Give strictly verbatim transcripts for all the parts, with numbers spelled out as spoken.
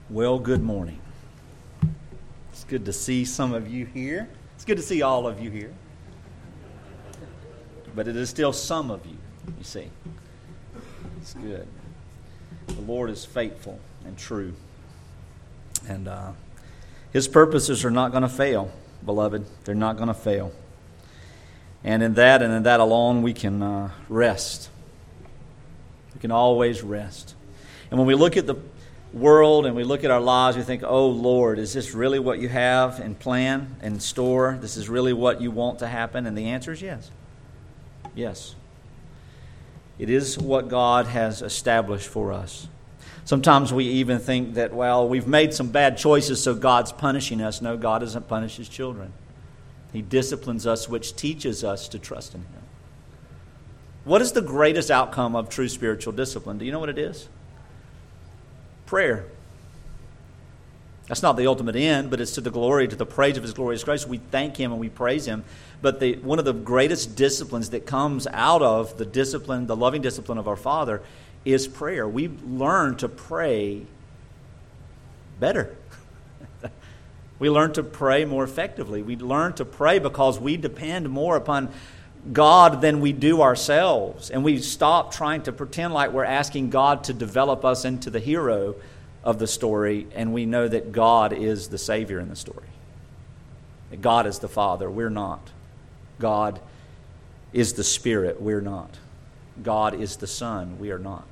Well, good morning. It's good to see some of you here. It's good to see all of you here. But it is still some of you, you see. It's good. The Lord is faithful and true. And uh, His purposes are not going to fail, beloved. They're not going to fail. And in that and in that alone, we can uh, rest. We can always rest. And when we look at the world and we look at our lives, we think, oh Lord, is this really what you have in plan and in store? This is really what you want to happen? And the answer is yes. Yes. It is what God has established for us. Sometimes we even think that, well, we've made some bad choices, so God's punishing us. No, God doesn't punish His children. He disciplines us, which teaches us to trust in Him. What is the greatest outcome of true spiritual discipline? Do you know what it is? Prayer. That's not the ultimate end, but it's to the glory, to the praise of His glorious grace. We thank Him and we praise Him. But the, one of the greatest disciplines that comes out of the discipline, the loving discipline of our Father, is prayer. We learn to pray better. We learn to pray more effectively. We learn to pray because we depend more upon God than we do ourselves. And we stop trying to pretend like we're asking God to develop us into the hero of the story, and we know that God is the Savior in the story. That God is the Father, we're not. God is the Spirit, we're not. God is the Son, we are not.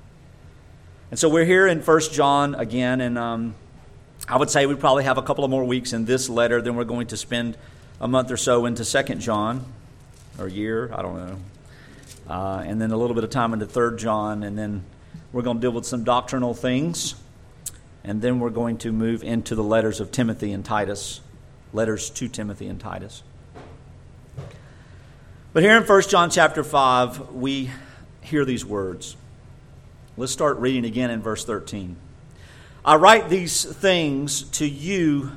And so we're here in First John again, and um, I would say we probably have a couple of more weeks in this letter, then we're going to spend a month or so into Second John. Or year, I don't know. Uh, and then a little bit of time into Third John, and then we're going to deal with some doctrinal things. And then we're going to move into the letters of Timothy and Titus. Letters to Timothy and Titus. But here in First John chapter five, we hear these words. Let's start reading again in verse thirteen. I write these things to you,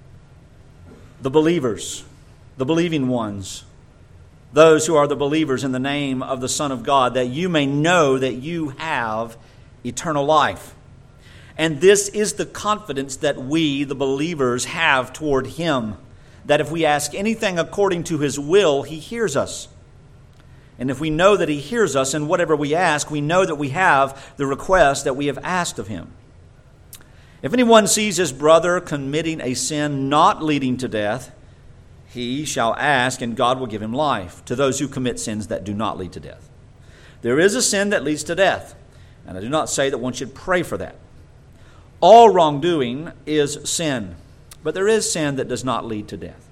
the believers, the believing ones, those who are the believers in the name of the Son of God, that you may know that you have eternal life. And this is the confidence that we, the believers, have toward Him, that if we ask anything according to His will, He hears us. And if we know that He hears us in whatever we ask, we know that we have the request that we have asked of Him. If anyone sees his brother committing a sin not leading to death, he shall ask, and God will give him life to those who commit sins that do not lead to death. There is a sin that leads to death, and I do not say that one should pray for that. All wrongdoing is sin, but there is sin that does not lead to death.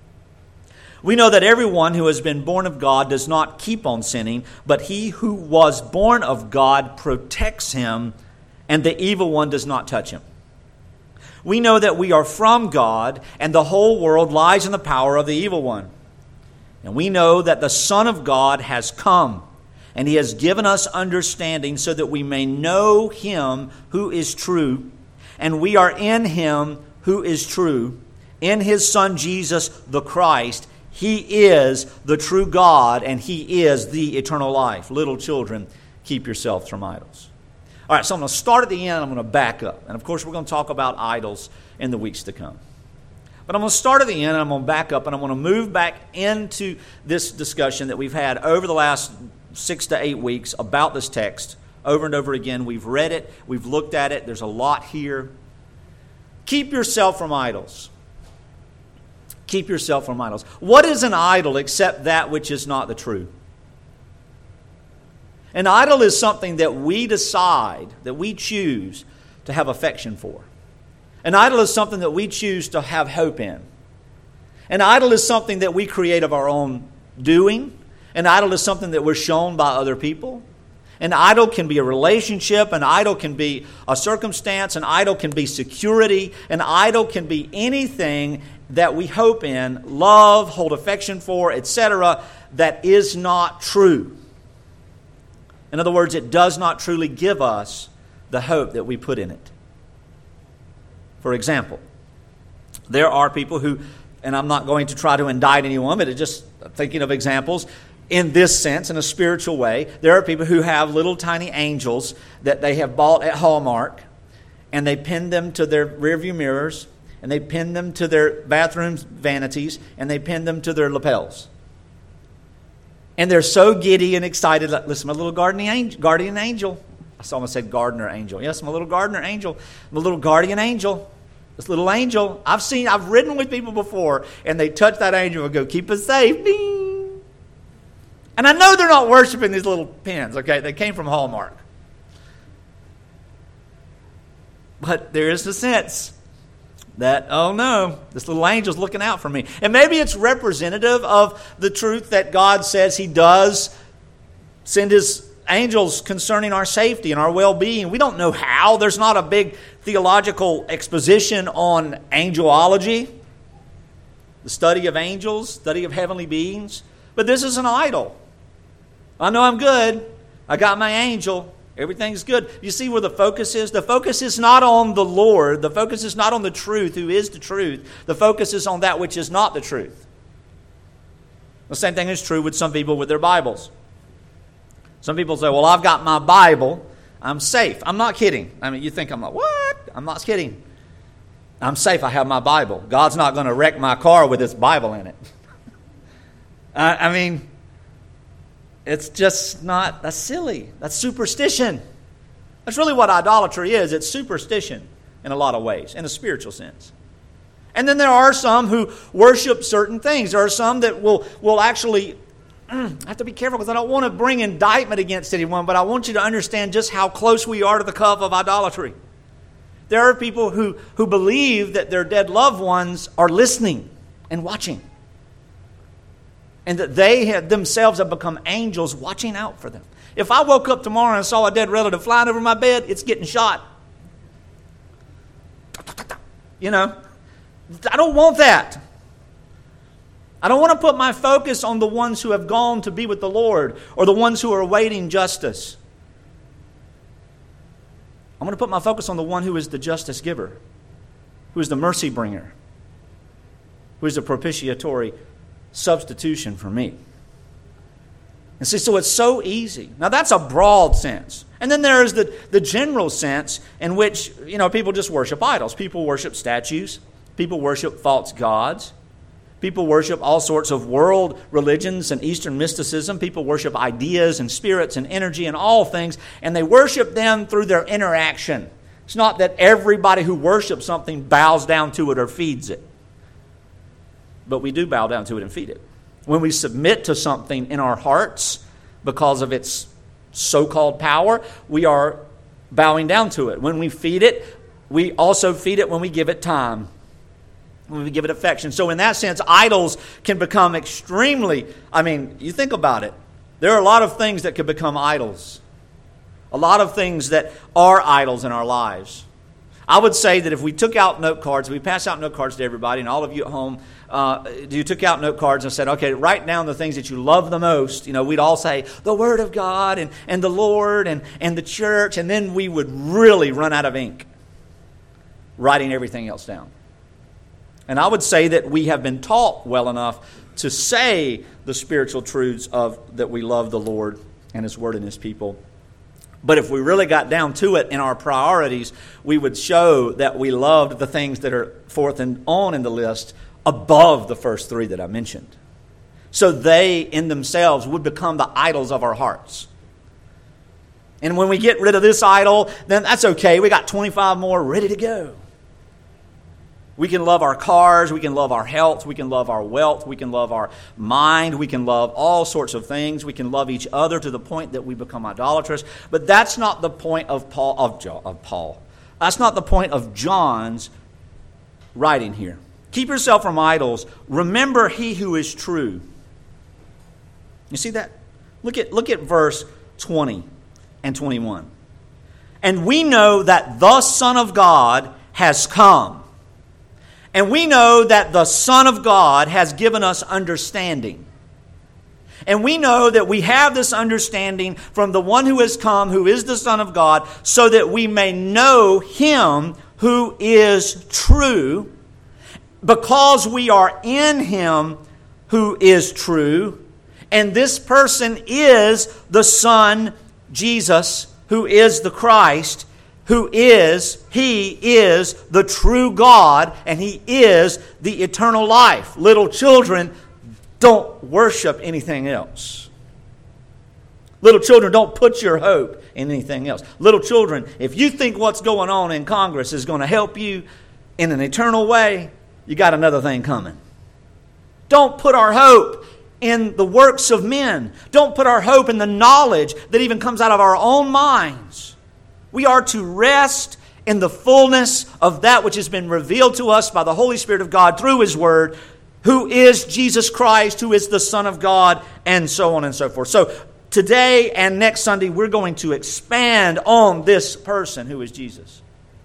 We know that everyone who has been born of God does not keep on sinning, but he who was born of God protects him, and the evil one does not touch him. We know that we are from God, and the whole world lies in the power of the evil one. And we know that the Son of God has come, and He has given us understanding so that we may know Him who is true, and we are in Him who is true, in His Son Jesus the Christ. He is the true God, and He is the eternal life. Little children, keep yourselves from idols. All right, so I'm going to start at the end, I'm going to back up. And of course, we're going to talk about idols in the weeks to come. But I'm going to start at the end, and I'm going to back up, and I'm going to move back into this discussion that we've had over the last six to eight weeks about this text. Over and over again, we've read it, we've looked at it, there's a lot here. Keep yourself from idols. Keep yourself from idols. What is an idol except that which is not the true? An idol is something that we decide, that we choose to have affection for. An idol is something that we choose to have hope in. An idol is something that we create of our own doing. An idol is something that we're shown by other people. An idol can be a relationship. An idol can be a circumstance. An idol can be security. An idol can be anything that we hope in, love, hold affection for, et cetera, that is not true. In other words, it does not truly give us the hope that we put in it. For example, there are people who, and I'm not going to try to indict anyone, but it's just thinking of examples, in this sense, in a spiritual way, there are people who have little tiny angels that they have bought at Hallmark, and they pin them to their rearview mirrors, and they pin them to their bathroom vanities, and they pin them to their lapels. And they're so giddy and excited. Listen, my little guardian angel, guardian angel. I almost said gardener angel. Yes, my little gardener angel. My little guardian angel. This little angel. I've seen, I've ridden with people before, and they touch that angel and go, keep us safe. Ding. And I know they're not worshiping these little pins, okay? They came from Hallmark. But there is a sense that, oh no, this little angel's looking out for me. And maybe it's representative of the truth that God says He does send His angels concerning our safety and our well-being. We don't know how. There's not a big theological exposition on angelology, the study of angels, study of heavenly beings. But this is an idol. I know I'm good. I got my angel. Everything's good. You see where the focus is? The focus is not on the Lord. The focus is not on the truth, who is the truth. The focus is on that which is not the truth. The same thing is true with some people with their Bibles. Some people say, well, I've got my Bible. I'm safe. I'm not kidding. I mean, you think I'm like, what? I'm not kidding. I'm safe. I have my Bible. God's not going to wreck my car with this Bible in it. I, I mean... It's just not, that's silly. That's superstition. That's really what idolatry is. It's superstition in a lot of ways, in a spiritual sense. And then there are some who worship certain things. There are some that will, will actually, I have to be careful because I don't want to bring indictment against anyone, but I want you to understand just how close we are to the cup of idolatry. There are people who, who believe that their dead loved ones are listening and watching. And that they have themselves have become angels watching out for them. If I woke up tomorrow and saw a dead relative flying over my bed, it's getting shot. You know, I don't want that. I don't want to put my focus on the ones who have gone to be with the Lord or the ones who are awaiting justice. I'm going to put my focus on the one who is the justice giver, who is the mercy bringer, who is the propitiatory substitution for me. And see, so it's so easy. Now that's a broad sense. And then there is the, the general sense in which, you know, people just worship idols. People worship statues. People worship false gods. People worship all sorts of world religions and Eastern mysticism. People worship ideas and spirits and energy and all things. And they worship them through their interaction. It's not that everybody who worships something bows down to it or feeds it. But we do bow down to it and feed it. When we submit to something in our hearts because of its so-called power, we are bowing down to it. When we feed it, we also feed it when we give it time, when we give it affection. So in that sense, idols can become extremely, I mean, you think about it. There are a lot of things that could become idols. A lot of things that are idols in our lives. I would say that if we took out note cards, we pass out note cards to everybody, and all of you at home, uh, you took out note cards and said, okay, write down the things that you love the most. You know, we'd all say the Word of God and, and the Lord and, and the church, and then we would really run out of ink writing everything else down. And I would say that we have been taught well enough to say the spiritual truths of that we love the Lord and His Word and His people. But if we really got down to it in our priorities, we would show that we loved the things that are fourth and on in the list above the first three that I mentioned. So they in themselves would become the idols of our hearts. And when we get rid of this idol, then that's okay. We got twenty-five more ready to go. We can love our cars, we can love our health, we can love our wealth, we can love our mind, we can love all sorts of things. We can love each other to the point that we become idolatrous. But that's not the point of Paul. Of, John, of Paul. That's not the point of John's writing here. Keep yourself from idols. Remember He who is true. You see that? Look at look at verse twenty and twenty-one. And we know that the Son of God has come. And we know that the Son of God has given us understanding. And we know that we have this understanding from the one who has come, who is the Son of God, so that we may know Him who is true, because we are in Him who is true. And this person is the Son, Jesus, who is the Christ. who is, He is the true God, and He is the eternal life. Little children, don't worship anything else. Little children, don't put your hope in anything else. Little children, if you think what's going on in Congress is going to help you in an eternal way, you got another thing coming. Don't put our hope in the works of men. Don't put our hope in the knowledge that even comes out of our own minds. We are to rest in the fullness of that which has been revealed to us by the Holy Spirit of God through His Word, who is Jesus Christ, who is the Son of God, and so on and so forth. So today and next Sunday, we're going to expand on this person who is Jesus.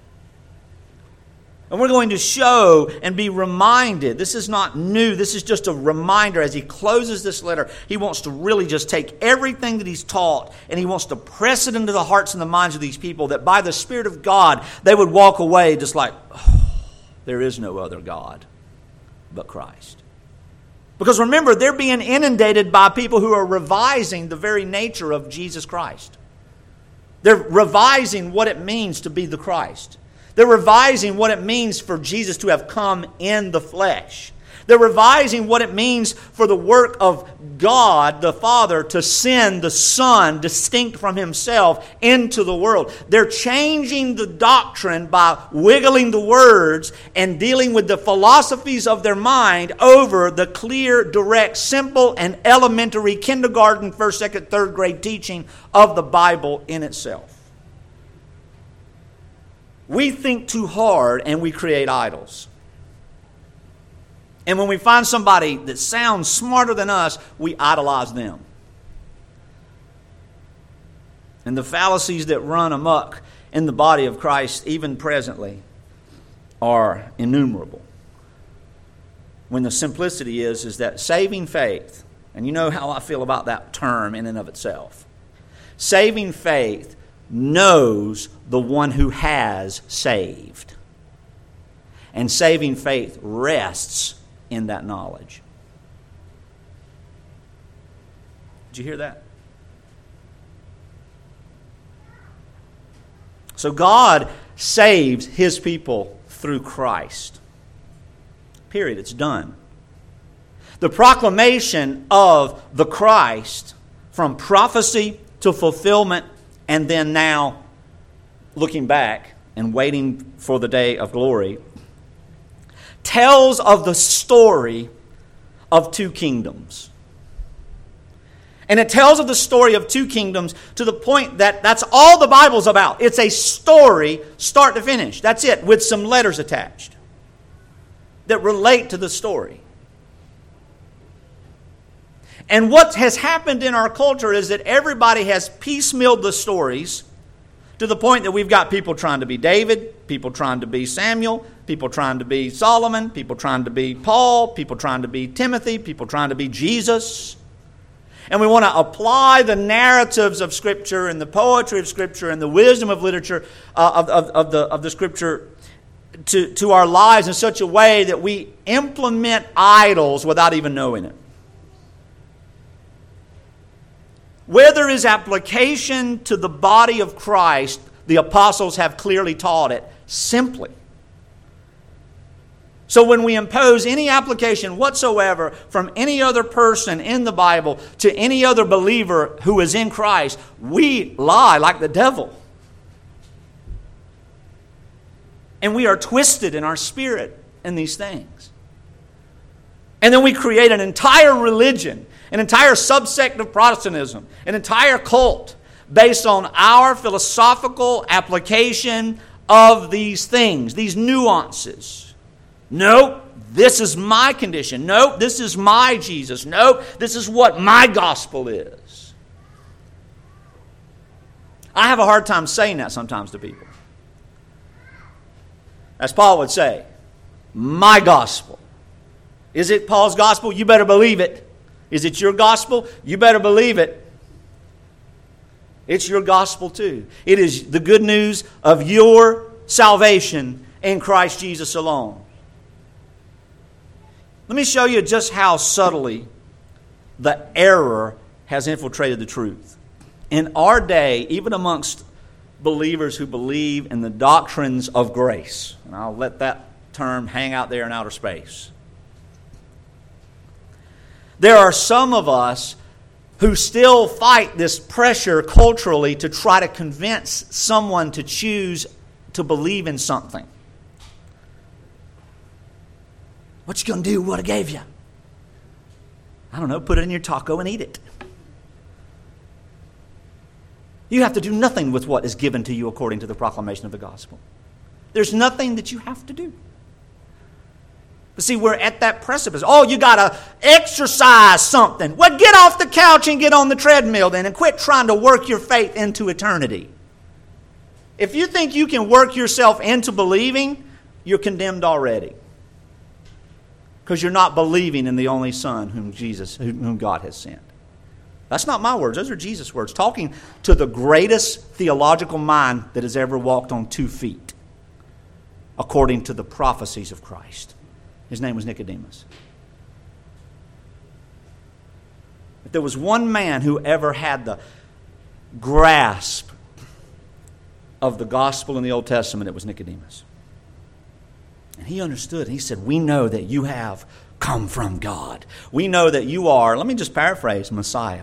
And we're going to show and be reminded. This is not new. This is just a reminder as he closes this letter. He wants to really just take everything that he's taught and he wants to press it into the hearts and the minds of these people that by the Spirit of God, they would walk away just like, oh, there is no other God but Christ. Because remember, they're being inundated by people who are revising the very nature of Jesus Christ. They're revising what it means to be the Christ. They're revising what it means for Jesus to have come in the flesh. They're revising what it means for the work of God, the Father, to send the Son, distinct from Himself, into the world. They're changing the doctrine by wiggling the words and dealing with the philosophies of their mind over the clear, direct, simple, and elementary kindergarten, first, second, third grade teaching of the Bible in itself. We think too hard and we create idols. And when we find somebody that sounds smarter than us, we idolize them. And the fallacies that run amok in the body of Christ, even presently, are innumerable. When the simplicity is, is that saving faith, and you know how I feel about that term in and of itself. Saving faith knows the one who has saved. And saving faith rests in that knowledge. Did you hear that? So God saves His people through Christ. Period. It's done. The proclamation of the Christ from prophecy to fulfillment, and then now, looking back and waiting for the day of glory, tells of the story of two kingdoms. And it tells of the story of two kingdoms to the point that that's all the Bible's about. It's a story, start to finish. That's it, with some letters attached that relate to the story. And what has happened in our culture is that everybody has piecemealed the stories to the point that we've got people trying to be David, people trying to be Samuel, people trying to be Solomon, people trying to be Paul, people trying to be Timothy, people trying to be Jesus. And we want to apply the narratives of Scripture and the poetry of Scripture and the wisdom of literature uh, of, of, of, the, of the Scripture to, to our lives in such a way that we implement idols without even knowing it. Where there is application to the body of Christ, the apostles have clearly taught it simply. So when we impose any application whatsoever from any other person in the Bible to any other believer who is in Christ, we lie like the devil. And we are twisted in our spirit in these things. And then we create an entire religion, an entire subsect of Protestantism, an entire cult based on our philosophical application of these things, these nuances. Nope, this is my condition. Nope, this is my Jesus. Nope, this is what my gospel is. I have a hard time saying that sometimes to people. As Paul would say, my gospel. Is it Paul's gospel? You better believe it. Is it your gospel? You better believe it. It's your gospel too. It is the good news of your salvation in Christ Jesus alone. Let me show you just how subtly the error has infiltrated the truth. In our day, even amongst believers who believe in the doctrines of grace. And I'll let that term hang out there in outer space. There are some of us who still fight this pressure culturally to try to convince someone to choose to believe in something. What you going to do with what I gave you? I don't know, put it in your taco and eat it. You have to do nothing with what is given to you according to the proclamation of the gospel. There's nothing that you have to do. But see, we're at that precipice. Oh, you got to exercise something. Well, get off the couch and get on the treadmill then and quit trying to work your faith into eternity. If you think you can work yourself into believing, you're condemned already. Because you're not believing in the only Son whom Jesus, whom God has sent. That's not my words. Those are Jesus' words. Talking to the greatest theological mind that has ever walked on two feet, according to the prophecies of Christ. His name was Nicodemus. If there was one man who ever had the grasp of the gospel in the Old Testament, it was Nicodemus. And he understood. He said, we know that you have come from God. We know that you are, let me just paraphrase, Messiah.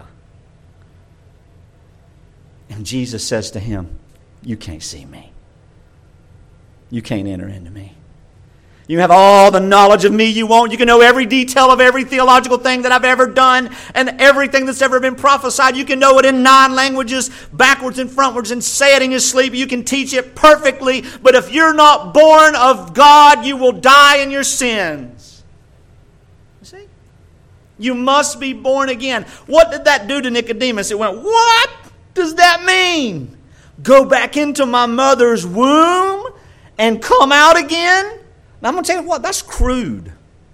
And Jesus says to him, you can't see me. You can't enter into me. You have all the knowledge of me you want. You can know every detail of every theological thing that I've ever done and everything that's ever been prophesied. You can know it in nine languages, backwards and frontwards, and say it in your sleep. You can teach it perfectly. But if you're not born of God, you will die in your sins. You see? You must be born again. What did that do to Nicodemus? It went, what does that mean? Go back into my mother's womb and come out again? Now, I'm going to tell you what, that's crude.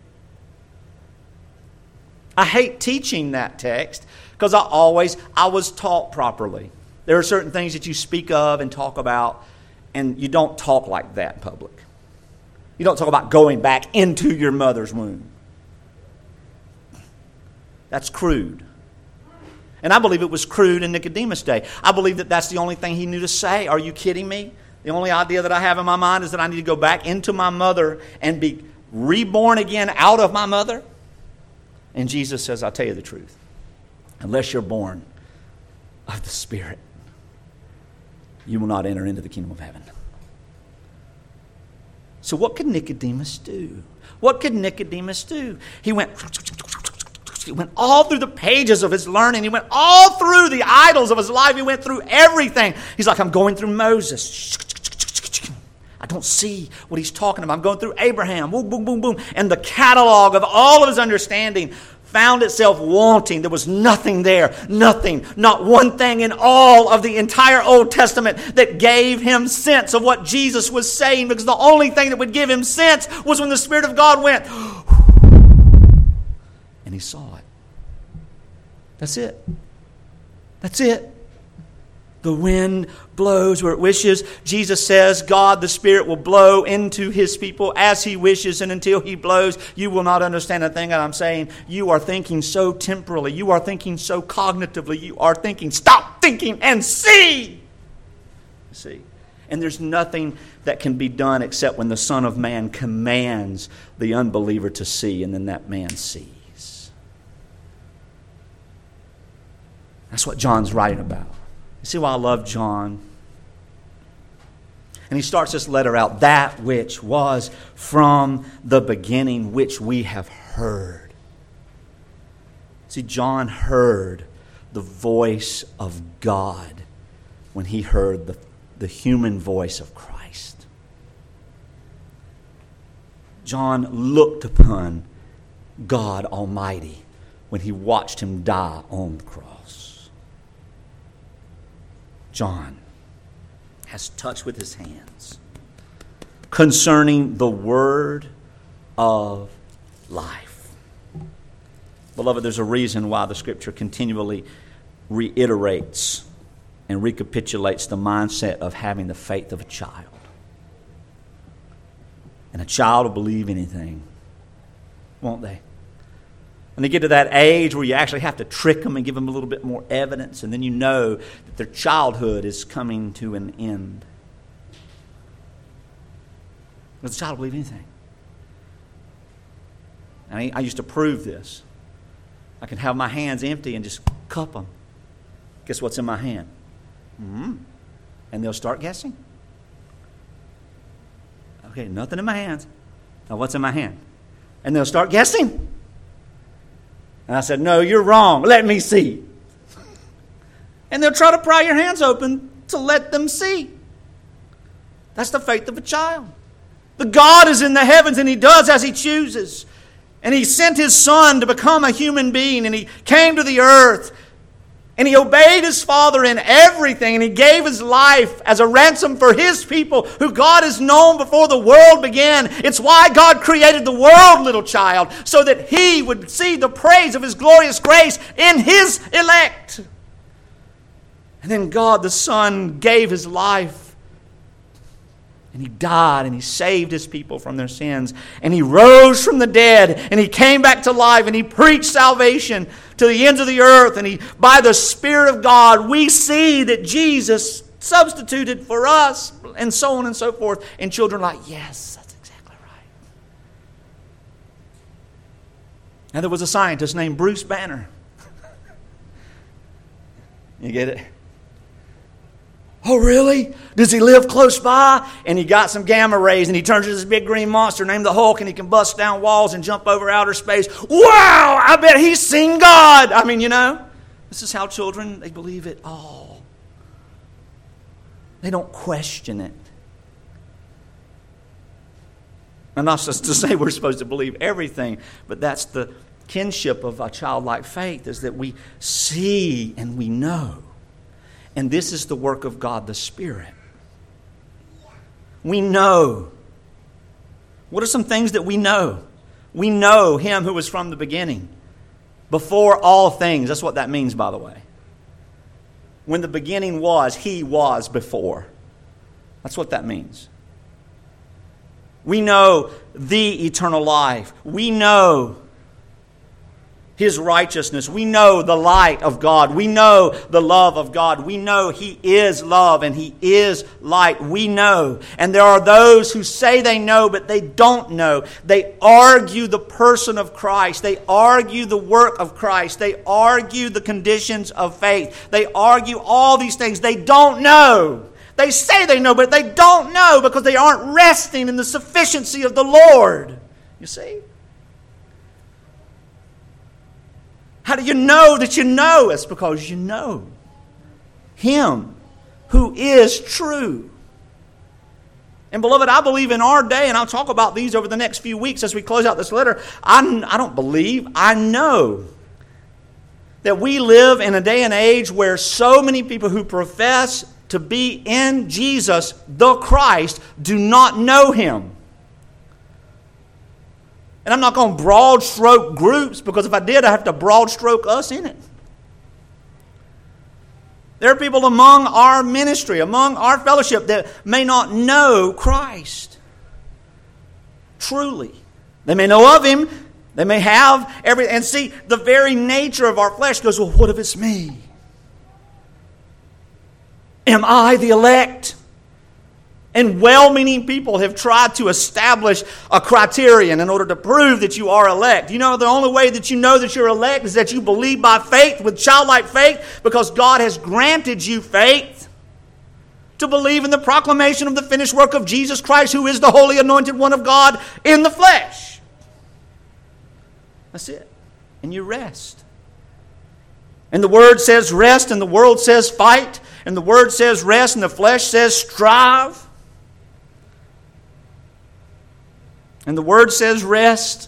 I hate teaching that text because I always, I was taught properly. There are certain things that you speak of and talk about, and you don't talk like that in public. You don't talk about going back into your mother's womb. That's crude. And I believe it was crude in Nicodemus' day. I believe that that's the only thing he knew to say. Are you kidding me? The only idea that I have in my mind is that I need to go back into my mother and be reborn again out of my mother. And Jesus says, I'll tell you the truth. Unless you're born of the Spirit, you will not enter into the kingdom of heaven. So what could Nicodemus do? What could Nicodemus do? He went... He went all through the pages of his learning. He went all through the idols of his life. He went through everything. He's like, I'm going through Moses. I don't see what he's talking about. I'm going through Abraham. Boom, boom, boom, boom. And the catalog of all of his understanding found itself wanting. There was nothing there. Nothing. Not one thing in all of the entire Old Testament that gave him sense of what Jesus was saying, because the only thing that would give him sense was when the Spirit of God went... And he saw it. That's it. That's it. The wind blows where it wishes. Jesus says God, the Spirit, will blow into His people as He wishes, and until He blows, you will not understand a thing that I'm saying. You are thinking so temporally. You are thinking so cognitively. You are thinking, stop thinking and see. See. And there's nothing that can be done except when the Son of Man commands the unbeliever to see, and then that man sees. That's what John's writing about. You see why I love John? And he starts this letter out, that which was from the beginning, which we have heard. See, John heard the voice of God when he heard the, the human voice of Christ. John looked upon God Almighty when he watched Him die on the cross. John has touched with his hands concerning the word of life. Beloved, there's a reason why the Scripture continually reiterates and recapitulates the mindset of having the faith of a child. And a child will believe anything, won't they? And they get to that age where you actually have to trick them and give them a little bit more evidence, and then you know that their childhood is coming to an end. Does the child believe anything? I, I used to prove this. I can have my hands empty and just cup them. Guess what's in my hand? Mm-hmm. And they'll start guessing. Okay, nothing in my hands. Now what's in my hand? And they'll start guessing. And I said, no, you're wrong. Let me see. And they'll try to pry your hands open to let them see. That's the faith of a child. The God is in the heavens and He does as He chooses. And He sent His Son to become a human being, and He came to the earth, and He obeyed His Father in everything, and He gave His life as a ransom for His people, who God has known before the world began. It's why God created the world, little child, so that He would see the praise of His glorious grace in His elect. And then God the Son gave His life. And He died and He saved His people from their sins. And He rose from the dead and He came back to life and He preached salvation to the ends of the earth. And He, by the Spirit of God, we see that Jesus substituted for us, and so on and so forth. And children are like, yes, that's exactly right. And there was a scientist named Bruce Banner. You get it? Oh, really? Does he live close by? And he got some gamma rays, and he turns into this big green monster named the Hulk, and he can bust down walls and jump over outer space. Wow! I bet he's seen God! I mean, you know, this is how children, they believe it all. They don't question it. And not just to say we're supposed to believe everything, but that's the kinship of a childlike faith, is that we see and we know. And this is the work of God the Spirit. We know. What are some things that we know? We know Him who was from the beginning. Before all things. That's what that means, by the way. When the beginning was, He was before. That's what that means. We know the eternal life. We know His righteousness. We know the light of God. We know the love of God. We know He is love and He is light. We know. And there are those who say they know, but they don't know. They argue the person of Christ. They argue the work of Christ. They argue the conditions of faith. They argue all these things. They don't know. They say they know, but they don't know because they aren't resting in the sufficiency of the Lord. You see? How do you know that you know? It's because you know Him who is true. And beloved, I believe in our day, and I'll talk about these over the next few weeks as we close out this letter. I, I don't believe, I know that we live in a day and age where so many people who profess to be in Jesus, the Christ, do not know Him. And I'm not going to broad stroke groups, because if I did, I have to broad stroke us in it. There are people among our ministry, among our fellowship, that may not know Christ truly. They may know of Him. They may have everything. And see, the very nature of our flesh goes, well, what if it's me? Am I the elect? And well-meaning people have tried to establish a criterion in order to prove that you are elect. You know, the only way that you know that you're elect is that you believe by faith, with childlike faith, because God has granted you faith to believe in the proclamation of the finished work of Jesus Christ, who is the holy anointed one of God in the flesh. That's it. And you rest. And the Word says rest, and the world says fight, and the Word says rest, and the flesh says strive. And the Word says rest.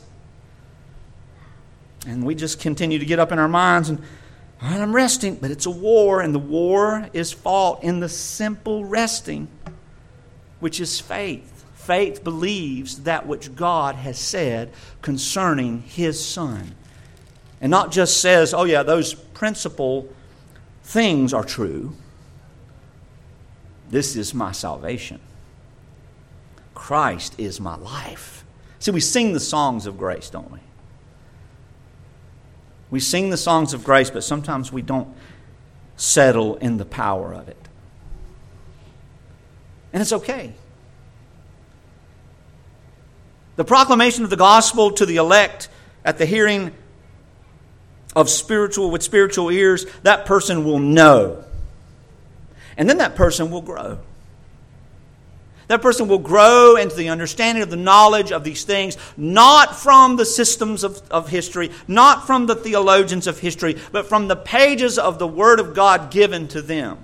And we just continue to get up in our minds and, all right, I'm resting. But it's a war, and the war is fought in the simple resting, which is faith. Faith believes that which God has said concerning His Son. And not just says, oh yeah, those principal things are true. This is my salvation. Christ is my life. See, we sing the songs of grace, don't we? We sing the songs of grace, but sometimes we don't settle in the power of it. And it's okay. The proclamation of the gospel to the elect at the hearing of spiritual with spiritual ears, that person will know. And then that person will grow. That person will grow into the understanding of the knowledge of these things, not from the systems of, of history, not from the theologians of history, but from the pages of the Word of God given to them.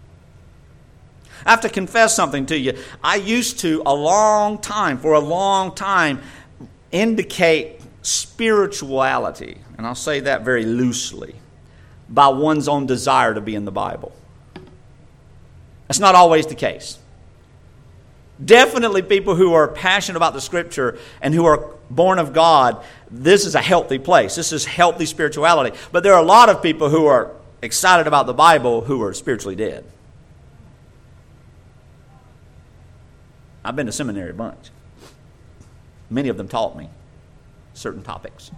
I have to confess something to you. I used to, a long time, for a long time, indicate spirituality, and I'll say that very loosely, by one's own desire to be in the Bible. That's not always the case. Definitely people who are passionate about the Scripture and who are born of God, this is a healthy place. This is healthy spirituality. But there are a lot of people who are excited about the Bible who are spiritually dead. I've been to seminary a bunch. Many of them taught me certain topics.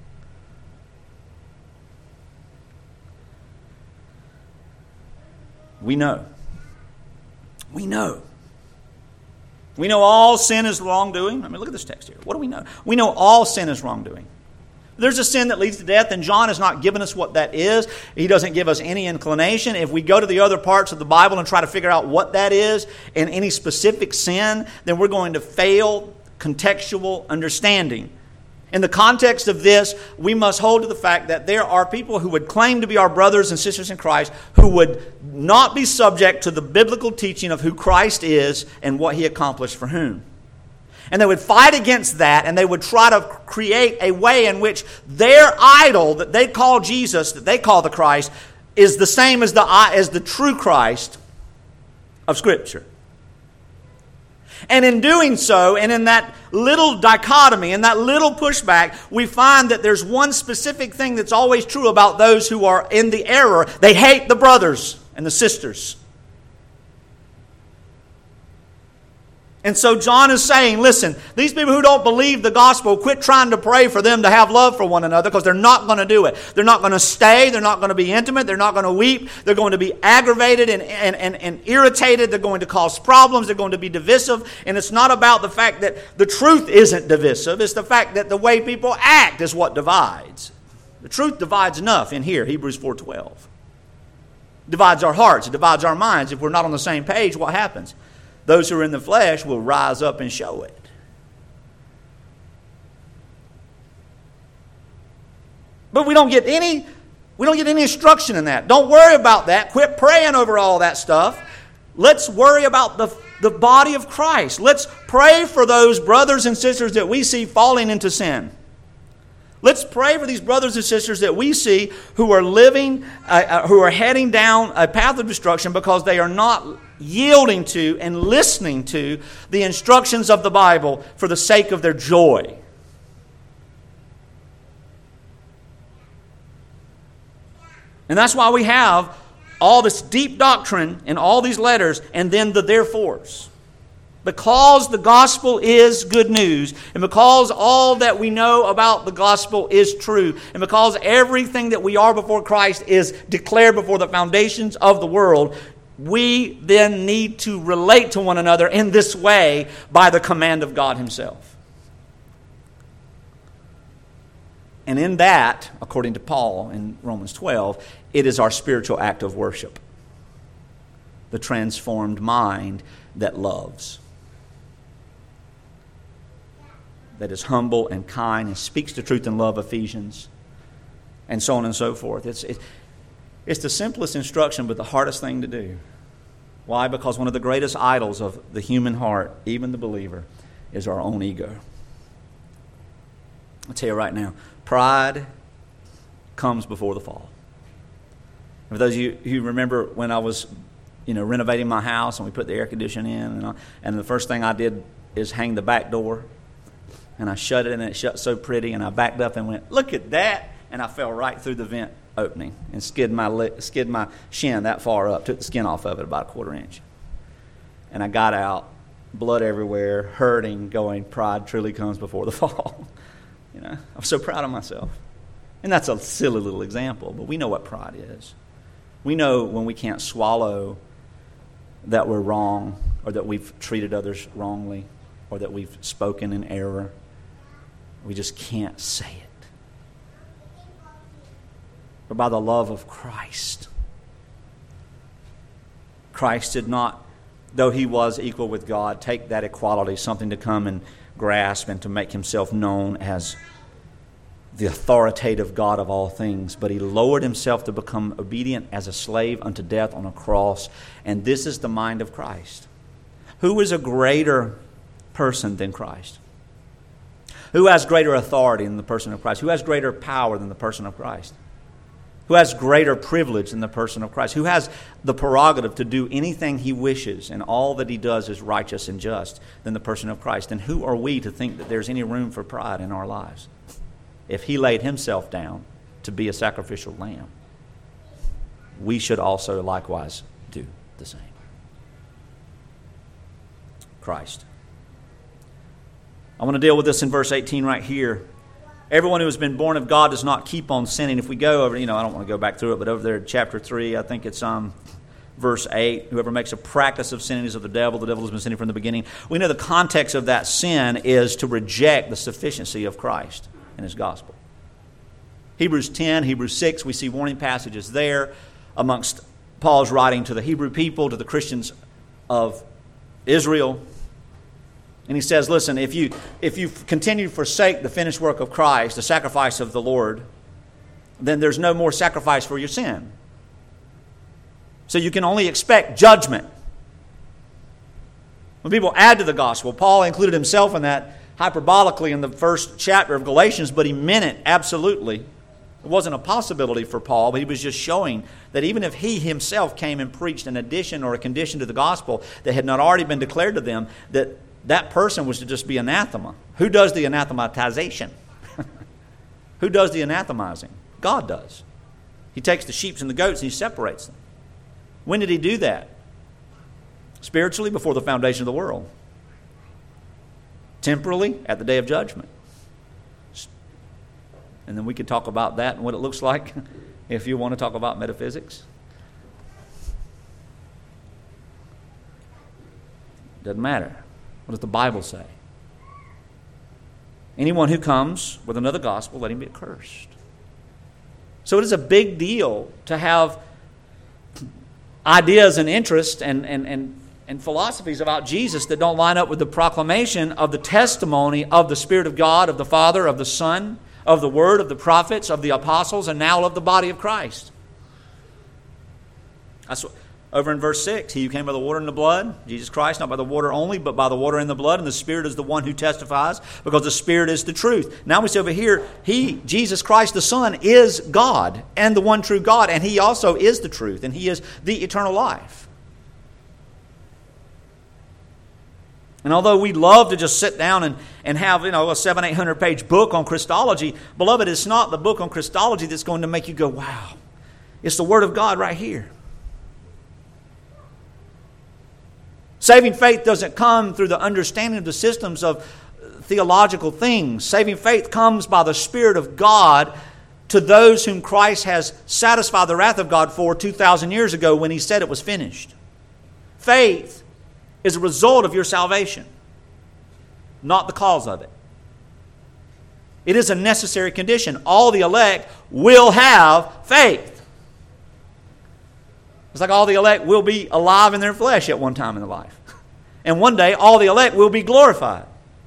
We know. We know. We know all sin is wrongdoing. I mean, look at this text here. What do we know? We know all sin is wrongdoing. There's a sin that leads to death, and John has not given us what that is. He doesn't give us any inclination. If we go to the other parts of the Bible and try to figure out what that is and any specific sin, then we're going to fail contextual understanding. In the context of this, we must hold to the fact that there are people who would claim to be our brothers and sisters in Christ who would not be subject to the biblical teaching of who Christ is and what He accomplished for whom. And they would fight against that, and they would try to create a way in which their idol that they call Jesus, that they call the Christ, is the same as the, as the true Christ of Scripture. And in doing so, and in that little dichotomy, in that little pushback, we find that there's one specific thing that's always true about those who are in the error. They hate the brothers and the sisters. And so John is saying, listen, these people who don't believe the gospel, quit trying to pray for them to have love for one another, because they're not going to do it. They're not going to stay. They're not going to be intimate. They're not going to weep. They're going to be aggravated and, and, and, and irritated. They're going to cause problems. They're going to be divisive. And it's not about the fact that the truth isn't divisive. It's the fact that the way people act is what divides. The truth divides enough in here, Hebrews four twelve. It divides our hearts. It divides our minds. If we're not on the same page, what happens? Those who are in the flesh will rise up and show it. But we don't get any, we don't get any instruction in that. Don't worry about that. Quit praying over all that stuff. Let's worry about the, the body of Christ. Let's pray for those brothers and sisters that we see falling into sin. Let's pray for these brothers and sisters that we see who are living, uh, uh, who are heading down a path of destruction because they are not yielding to and listening to the instructions of the Bible for the sake of their joy. And that's why we have all this deep doctrine in all these letters and then the therefores. Because the gospel is good news, and because all that we know about the gospel is true, and because everything that we are before Christ is declared before the foundations of the world, we then need to relate to one another in this way by the command of God Himself. And in that, according to Paul in Romans twelve, it is our spiritual act of worship. The transformed mind that loves. That is humble and kind and speaks the truth in love, Ephesians, and so on and so forth. It's, it, it's the simplest instruction, but the hardest thing to do. Why? Because one of the greatest idols of the human heart, even the believer, is our own ego. I'll tell you right now, pride comes before the fall. For those of you who remember when I was, you know, renovating my house and we put the air conditioning in, and, I, and the first thing I did is hang the back door. And I shut it, and it shut so pretty, and I backed up and went, look at that, and I fell right through the vent opening and skid my li- skid my shin that far up, took the skin off of it about a quarter inch. And I got out, blood everywhere, hurting, going, pride truly comes before the fall. You know, I'm so proud of myself. And that's a silly little example, but we know what pride is. We know when we can't swallow that we're wrong, or that we've treated others wrongly, or that we've spoken in error. We just can't say it. But by the love of Christ, Christ did not, though he was equal with God, take that equality, something to come and grasp and to make himself known as the authoritative God of all things, but he lowered himself to become obedient as a slave unto death on a cross. And this is the mind of Christ. Who is a greater person than Christ? Who has greater authority than the person of Christ? Who has greater power than the person of Christ? Who has greater privilege than the person of Christ? Who has the prerogative to do anything he wishes and all that he does is righteous and just than the person of Christ? And who are we to think that there's any room for pride in our lives? If he laid himself down to be a sacrificial lamb, we should also likewise do the same. Christ. I want to deal with this in verse eighteen right here. Everyone who has been born of God does not keep on sinning. If we go over, you know, I don't want to go back through it, but over there in chapter three, I think it's um, verse eight. Whoever makes a practice of sinning is of the devil. The devil has been sinning from the beginning. We know the context of that sin is to reject the sufficiency of Christ and his gospel. Hebrews ten, Hebrews six, we see warning passages there amongst Paul's writing to the Hebrew people, to the Christians of Israel. And he says, listen, if you if you continue to forsake the finished work of Christ, the sacrifice of the Lord, then there's no more sacrifice for your sin. So you can only expect judgment. When people add to the gospel, Paul included himself in that hyperbolically in the first chapter of Galatians, but he meant it absolutely. It wasn't a possibility for Paul, but he was just showing that even if he himself came and preached an addition or a condition to the gospel that had not already been declared to them, that that person was to just be anathema. Who does the anathematization? Who does the anathemizing? God does. He takes the sheep and the goats and he separates them. When did he do that? Spiritually, before the foundation of the world. Temporally, at the day of judgment. And then we could talk about that and what it looks like if you want to talk about metaphysics. Doesn't matter. What does the Bible say? Anyone who comes with another gospel, let him be accursed. So it is a big deal to have ideas and interests and, and, and, and philosophies about Jesus that don't line up with the proclamation of the testimony of the Spirit of God, of the Father, of the Son, of the Word, of the prophets, of the apostles, and now of the body of Christ. That's what, over in verse six, he who came by the water and the blood, Jesus Christ, not by the water only, but by the water and the blood, and the Spirit is the one who testifies, because the Spirit is the truth. Now we see over here, he, Jesus Christ the Son, is God, and the one true God, and he also is the truth, and he is the eternal life. And although we love to just sit down and, and have, you know, a seven, eight hundred page book on Christology, beloved, it's not the book on Christology that's going to make you go, wow. It's the Word of God right here. Saving faith doesn't come through the understanding of the systems of theological things. Saving faith comes by the Spirit of God to those whom Christ has satisfied the wrath of God for two thousand years ago when he said it was finished. Faith is a result of your salvation, not the cause of it. It is a necessary condition. All the elect will have faith. It's like all the elect will be alive in their flesh at one time in their life. And one day, all the elect will be glorified.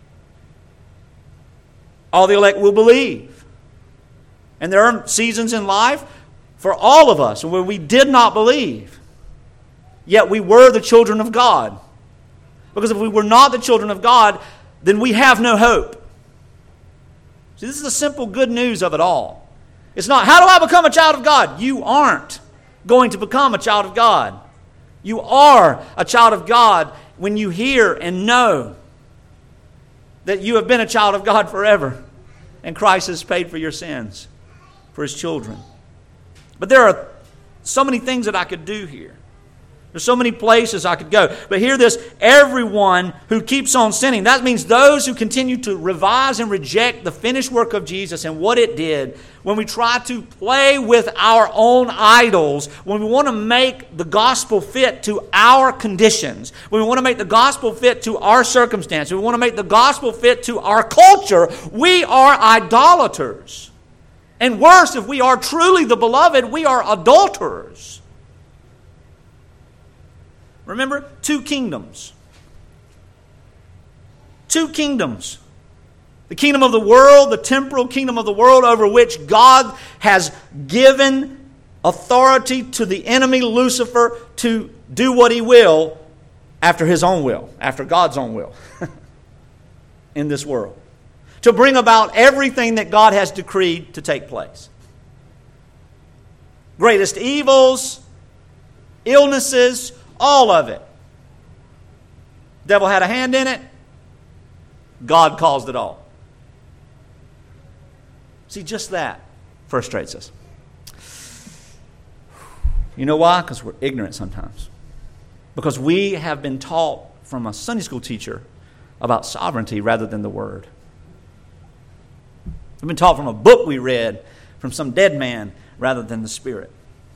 All the elect will believe. And there are seasons in life for all of us where we did not believe, yet we were the children of God. Because if we were not the children of God, then we have no hope. See, this is the simple good news of it all. It's not, how do I become a child of God? You aren't going to become a child of God. You are a child of God when you hear and know that you have been a child of God forever and Christ has paid for your sins, for his children. But there are so many things that I could do here. There's so many places I could go. But hear this, everyone who keeps on sinning, that means those who continue to revise and reject the finished work of Jesus and what it did, when we try to play with our own idols, when we want to make the gospel fit to our conditions, when we want to make the gospel fit to our circumstances, we want to make the gospel fit to our culture, we are idolaters. And worse, if we are truly the beloved, we are adulterers. Remember, two kingdoms. Two kingdoms. The kingdom of the world, the temporal kingdom of the world over which God has given authority to the enemy Lucifer to do what he will after his own will, after God's own will in this world. To bring about everything that God has decreed to take place. Greatest evils, illnesses, all of it. Devil had a hand in it. God caused it all. See, just that frustrates us. You know why? Because we're ignorant sometimes. Because we have been taught from a Sunday school teacher about sovereignty rather than the Word. We've been taught from a book we read from some dead man rather than the Spirit.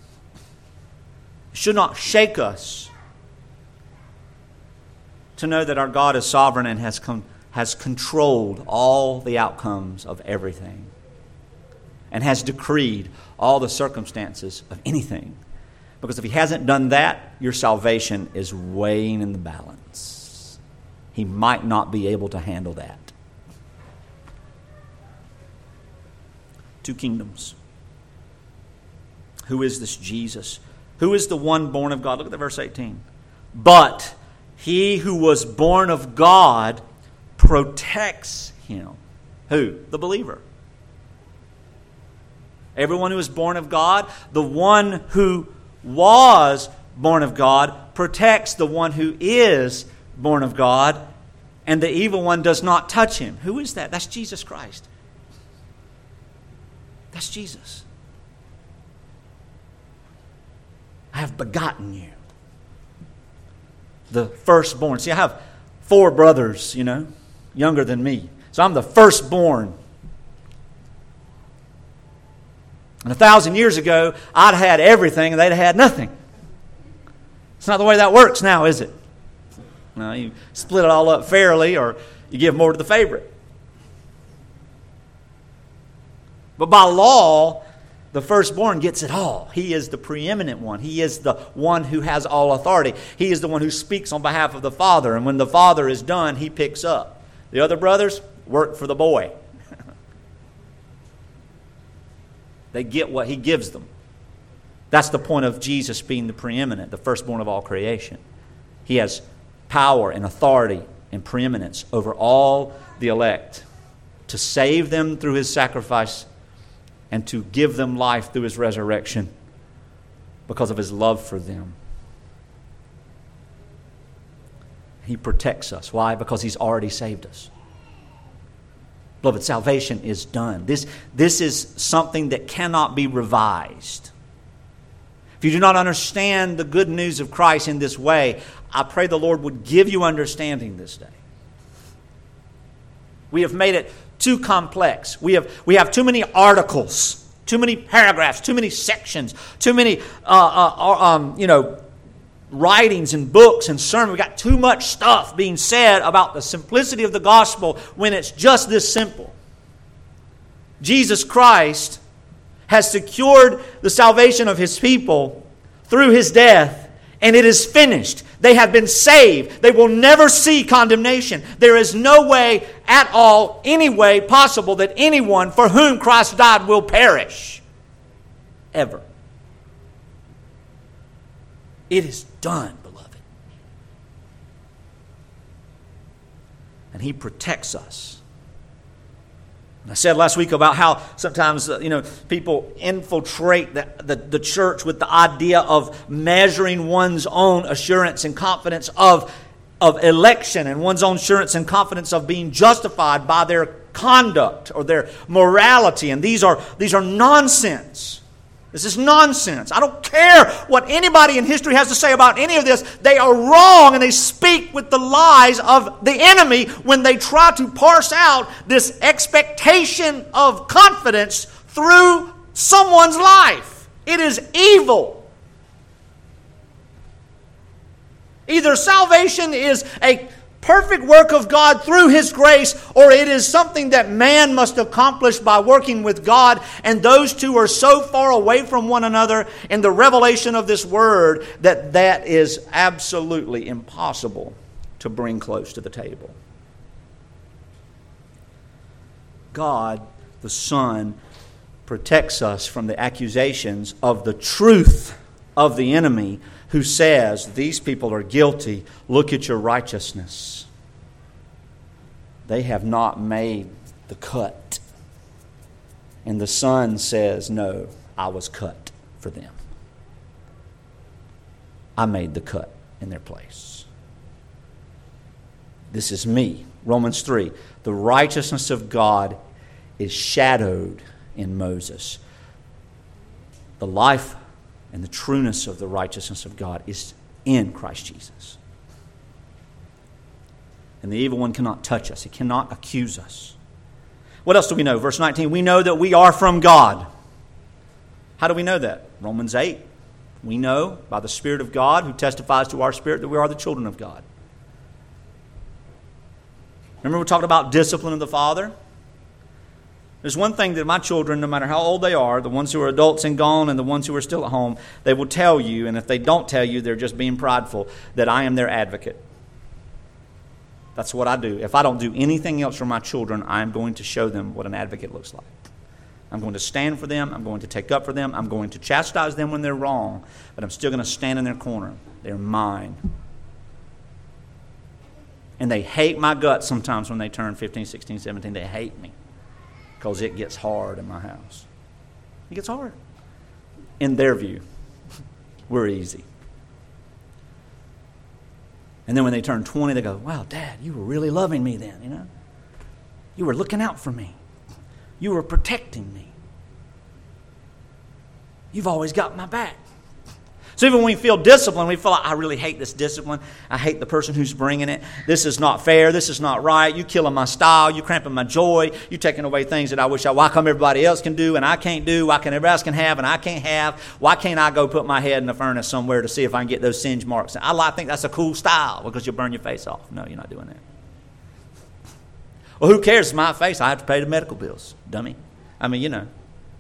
It should not shake us to know that our God is sovereign and has con- has controlled all the outcomes of everything and has decreed all the circumstances of anything. Because if He hasn't done that, your salvation is weighing in the balance. He might not be able to handle that. Two kingdoms. Who is this Jesus? Who is the one born of God? Look at the verse eighteen. But he who was born of God protects him. Who? The believer. Everyone who is born of God, the one who was born of God, protects the one who is born of God, and the evil one does not touch him. Who is that? That's Jesus Christ. That's Jesus. I have begotten you. The firstborn. See, I have four brothers, you know, younger than me. So I'm the firstborn. And a thousand years ago, I'd had everything and they'd had nothing. It's not the way that works now, is it? No, you split it all up fairly or you give more to the favorite. But by law, the firstborn gets it all. He is the preeminent one. He is the one who has all authority. He is the one who speaks on behalf of the Father. And when the Father is done, he picks up. The other brothers work for the boy. They get what he gives them. That's the point of Jesus being the preeminent, the firstborn of all creation. He has power and authority and preeminence over all the elect to save them through his sacrifice and to give them life through his resurrection because of his love for them. He protects us. Why? Because he's already saved us. Beloved, salvation is done. This, this is something that cannot be revised. If you do not understand the good news of Christ in this way, I pray the Lord would give you understanding this day. We have made it too complex. We have we have too many articles, too many paragraphs, too many sections, too many uh, uh, um, you know writings and books and sermons. We got too much stuff being said about the simplicity of the gospel when it's just this simple. Jesus Christ has secured the salvation of his people through his death, and it is finished. They have been saved. They will never see condemnation. There is no way at all, any way possible that anyone for whom Christ died will perish. Ever. It is done, beloved. And he protects us. I said last week about how sometimes uh, you know people infiltrate the, the, the church with the idea of measuring one's own assurance and confidence of, of election and one's own assurance and confidence of being justified by their conduct or their morality. And these are, these are nonsense. This is nonsense. I don't care what anybody in history has to say about any of this. They are wrong, and they speak with the lies of the enemy when they try to parse out this expectation of confidence through someone's life. It is evil. Either salvation is a perfect work of God through His grace, or it is something that man must accomplish by working with God, and those two are so far away from one another in the revelation of this Word that that is absolutely impossible to bring close to the table. God, the Son, protects us from the accusations of the truth of the enemy, who says, these people are guilty, look at your righteousness. They have not made the cut. And the Son says, no, I was cut for them. I made the cut in their place. This is me. Romans three. The righteousness of God is shadowed in Moses. The life and the trueness of the righteousness of God is in Christ Jesus. And the evil one cannot touch us. He cannot accuse us. What else do we know? Verse nineteen, we know that we are from God. How do we know that? Romans eight. We know by the Spirit of God, who testifies to our spirit, that we are the children of God. Remember we talked about discipline of the Father? There's one thing that my children, no matter how old they are, the ones who are adults and gone and the ones who are still at home, they will tell you, and if they don't tell you, they're just being prideful, that I am their advocate. That's what I do. If I don't do anything else for my children, I'm going to show them what an advocate looks like. I'm going to stand for them. I'm going to take up for them. I'm going to chastise them when they're wrong, but I'm still going to stand in their corner. They're mine. And they hate my guts sometimes when they turn fifteen, sixteen, seventeen. They hate me. Because it gets hard in my house. It gets hard. In their view, we're easy. And then when they turn twenty, they go, wow, Dad, you were really loving me then, you know? You were looking out for me. You were protecting me. You've always got my back. So even when we feel discipline, we feel like, I really hate this discipline. I hate the person who's bringing it. This is not fair. This is not right. You killing my style. You cramping my joy. You taking away things that I wish I, why come everybody else can do and I can't do? Why can everybody else can have and I can't have? Why can't I go put my head in the furnace somewhere to see if I can get those singe marks? I like, think that's a cool style because you'll burn your face off. No, you're not doing that. Well, who cares? It's my face. I have to pay the medical bills, dummy. I mean, you know.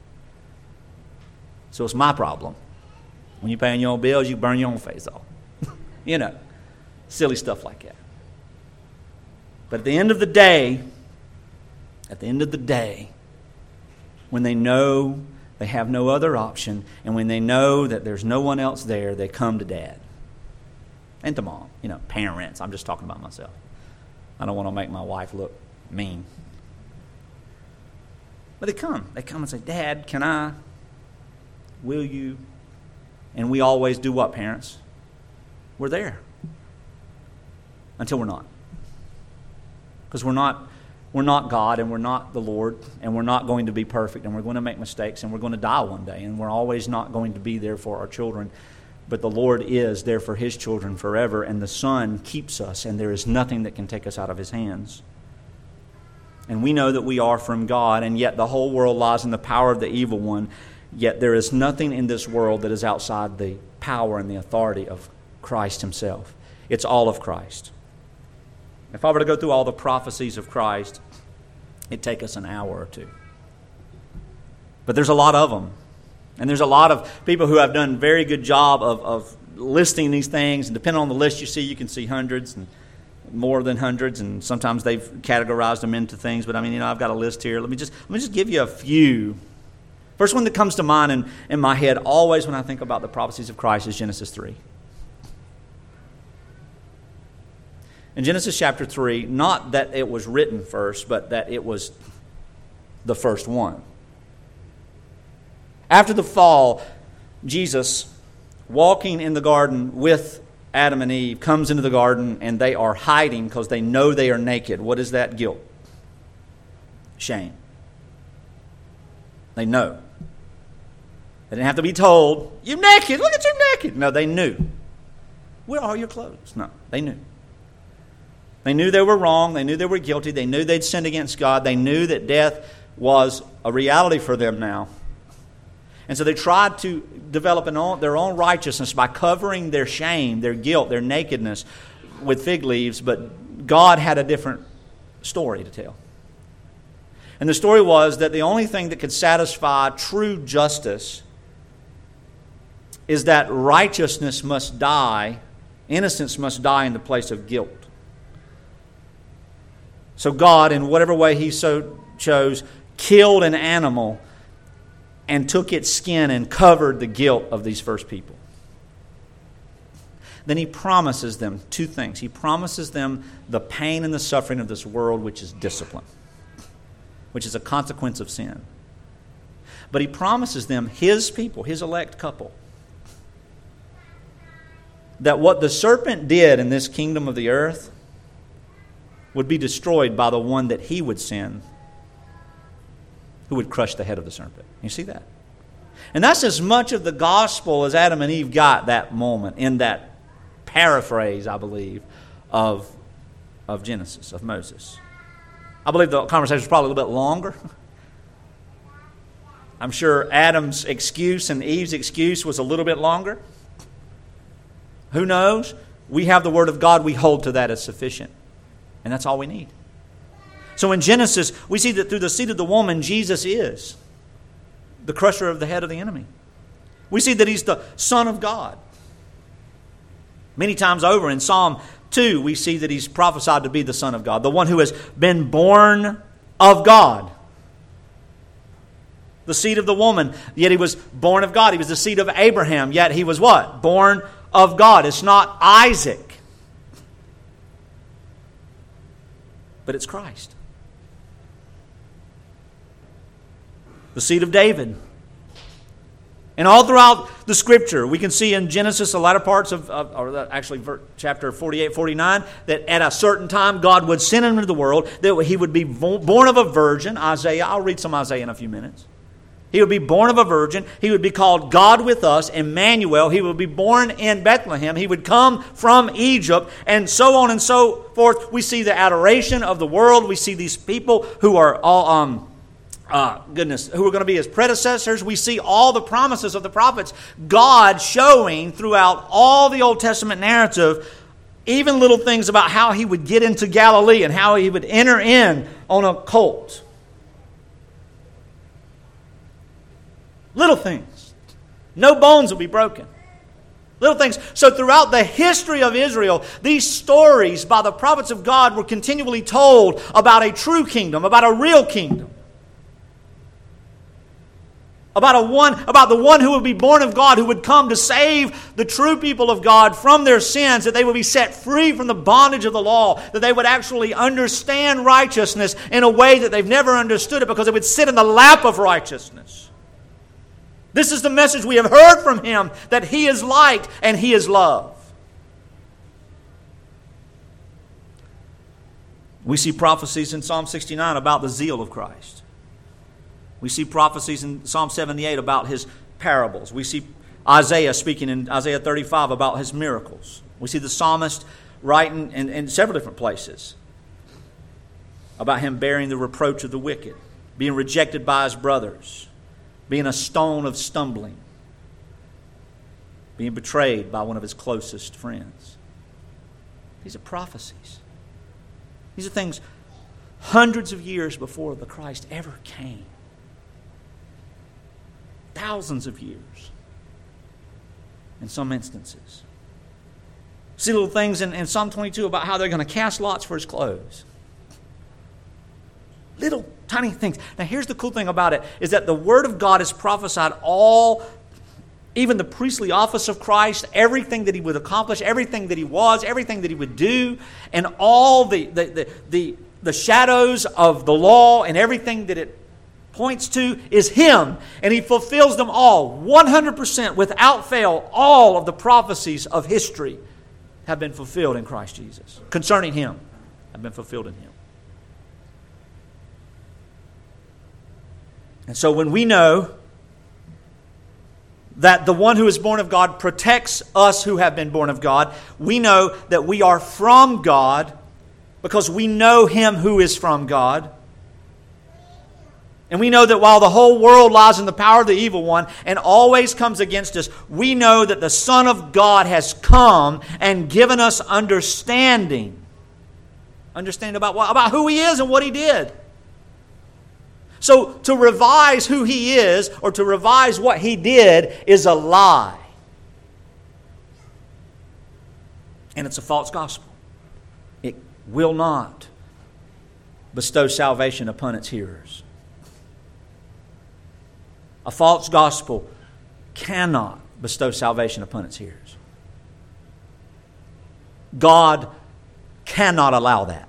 So it's my problem. When you're paying your own bills, you burn your own face off. You know, silly stuff like that. But at the end of the day, at the end of the day, when they know they have no other option, and when they know that there's no one else there, they come to Dad and to Mom. You know, parents. I'm just talking about myself. I don't want to make my wife look mean. But they come. They come and say, Dad, can I? Will you? And we always do what, parents? We're there. Until we're not. Because we're not we're not God and we're not the Lord and we're not going to be perfect and we're going to make mistakes and we're going to die one day and we're always not going to be there for our children. But the Lord is there for His children forever, and the Son keeps us, and there is nothing that can take us out of His hands. And we know that we are from God, and yet the whole world lies in the power of the evil one. Yet there is nothing in this world that is outside the power and the authority of Christ Himself. It's all of Christ. If I were to go through all the prophecies of Christ, it'd take us an hour or two. But there's a lot of them. And there's a lot of people who have done a very good job of, of listing these things. And depending on the list you see, you can see hundreds and more than hundreds. And sometimes they've categorized them into things. But I mean, you know, I've got a list here. Let me just let me just give you a few. First one that comes to mind in, in my head always when I think about the prophecies of Christ is Genesis three. In Genesis chapter three, not that it was written first, but that it was the first one. After the fall, Jesus, walking in the garden with Adam and Eve, comes into the garden and they are hiding because they know they are naked. What is that? Guilt. Shame. They know. They didn't have to be told, "You're naked, look at you naked." No, they knew. "Where are your clothes?" No, they knew. They knew they were wrong. They knew they were guilty. They knew they'd sinned against God. They knew that death was a reality for them now. And so they tried to develop an own, their own righteousness by covering their shame, their guilt, their nakedness with fig leaves. But God had a different story to tell. And the story was that the only thing that could satisfy true justice is that righteousness must die, innocence must die in the place of guilt. So God, in whatever way He so chose, killed an animal and took its skin and covered the guilt of these first people. Then He promises them two things. He promises them the pain and the suffering of this world, which is discipline, which is a consequence of sin. But He promises them, His people, His elect couple, that what the serpent did in this kingdom of the earth would be destroyed by the one that He would send, who would crush the head of the serpent. You see that? And that's as much of the gospel as Adam and Eve got that moment in that paraphrase, I believe, of, of Genesis, of Moses. I believe the conversation was probably a little bit longer. I'm sure Adam's excuse and Eve's excuse was a little bit longer. Who knows? We have the Word of God. We hold to that as sufficient. And that's all we need. So in Genesis, we see that through the seed of the woman, Jesus is the crusher of the head of the enemy. We see that He's the Son of God. Many times over in Psalm two, we see that He's prophesied to be the Son of God, the one who has been born of God. The seed of the woman, yet He was born of God. He was the seed of Abraham, yet He was what? Born of God. It's not Isaac, but it's Christ. The seed of David. And all throughout the Scripture, we can see in Genesis, the latter parts of, of or actually chapter forty-eight, forty-nine, that at a certain time God would send Him into the world, that He would be born of a virgin. Isaiah, I'll read some Isaiah in a few minutes. He would be born of a virgin. He would be called God with us, Emmanuel. He would be born in Bethlehem. He would come from Egypt, and so on and so forth. We see the adoration of the world. We see these people who are all, um, uh, goodness, who are going to be His predecessors. We see all the promises of the prophets. God showing throughout all the Old Testament narrative, even little things about how He would get into Galilee and how He would enter in on a colt. Little things. No bones will be broken. Little things. So throughout the history of Israel, these stories by the prophets of God were continually told about a true kingdom, about a real kingdom. About a one, about the one who would be born of God, who would come to save the true people of God from their sins, that they would be set free from the bondage of the law, that they would actually understand righteousness in a way that they've never understood it because it would sit in the lap of righteousness. This is the message we have heard from Him, that He is light and He is love. We see prophecies in Psalm sixty-nine about the zeal of Christ. We see prophecies in Psalm seventy-eight about His parables. We see Isaiah speaking in Isaiah thirty-five about His miracles. We see the psalmist writing in, in several different places about Him bearing the reproach of the wicked, being rejected by His brothers, being a stone of stumbling, being betrayed by one of His closest friends. These are prophecies. These are things hundreds of years before the Christ ever came. Thousands of years in some instances. See little things in, in Psalm twenty-two about how they're going to cast lots for His clothes. Little tiny things. Now here's the cool thing about it, is that the Word of God is prophesied all, even the priestly office of Christ, everything that He would accomplish, everything that He was, everything that He would do, and all the the the, the, the shadows of the law and everything that it points to is Him. And He fulfills them all, one hundred percent, without fail. All of the prophecies of history have been fulfilled in Christ Jesus. Concerning Him, have been fulfilled in Him. And so when we know that the one who is born of God protects us who have been born of God. We know that we are from God because we know Him who is from God. And we know that while the whole world lies in the power of the evil one and always comes against us, we know that the Son of God has come and given us understanding. Understanding about what? About who He is and what He did. So to revise who He is or to revise what He did is a lie. And it's a false gospel. It will not bestow salvation upon its hearers. A false gospel cannot bestow salvation upon its hearers. God cannot allow that.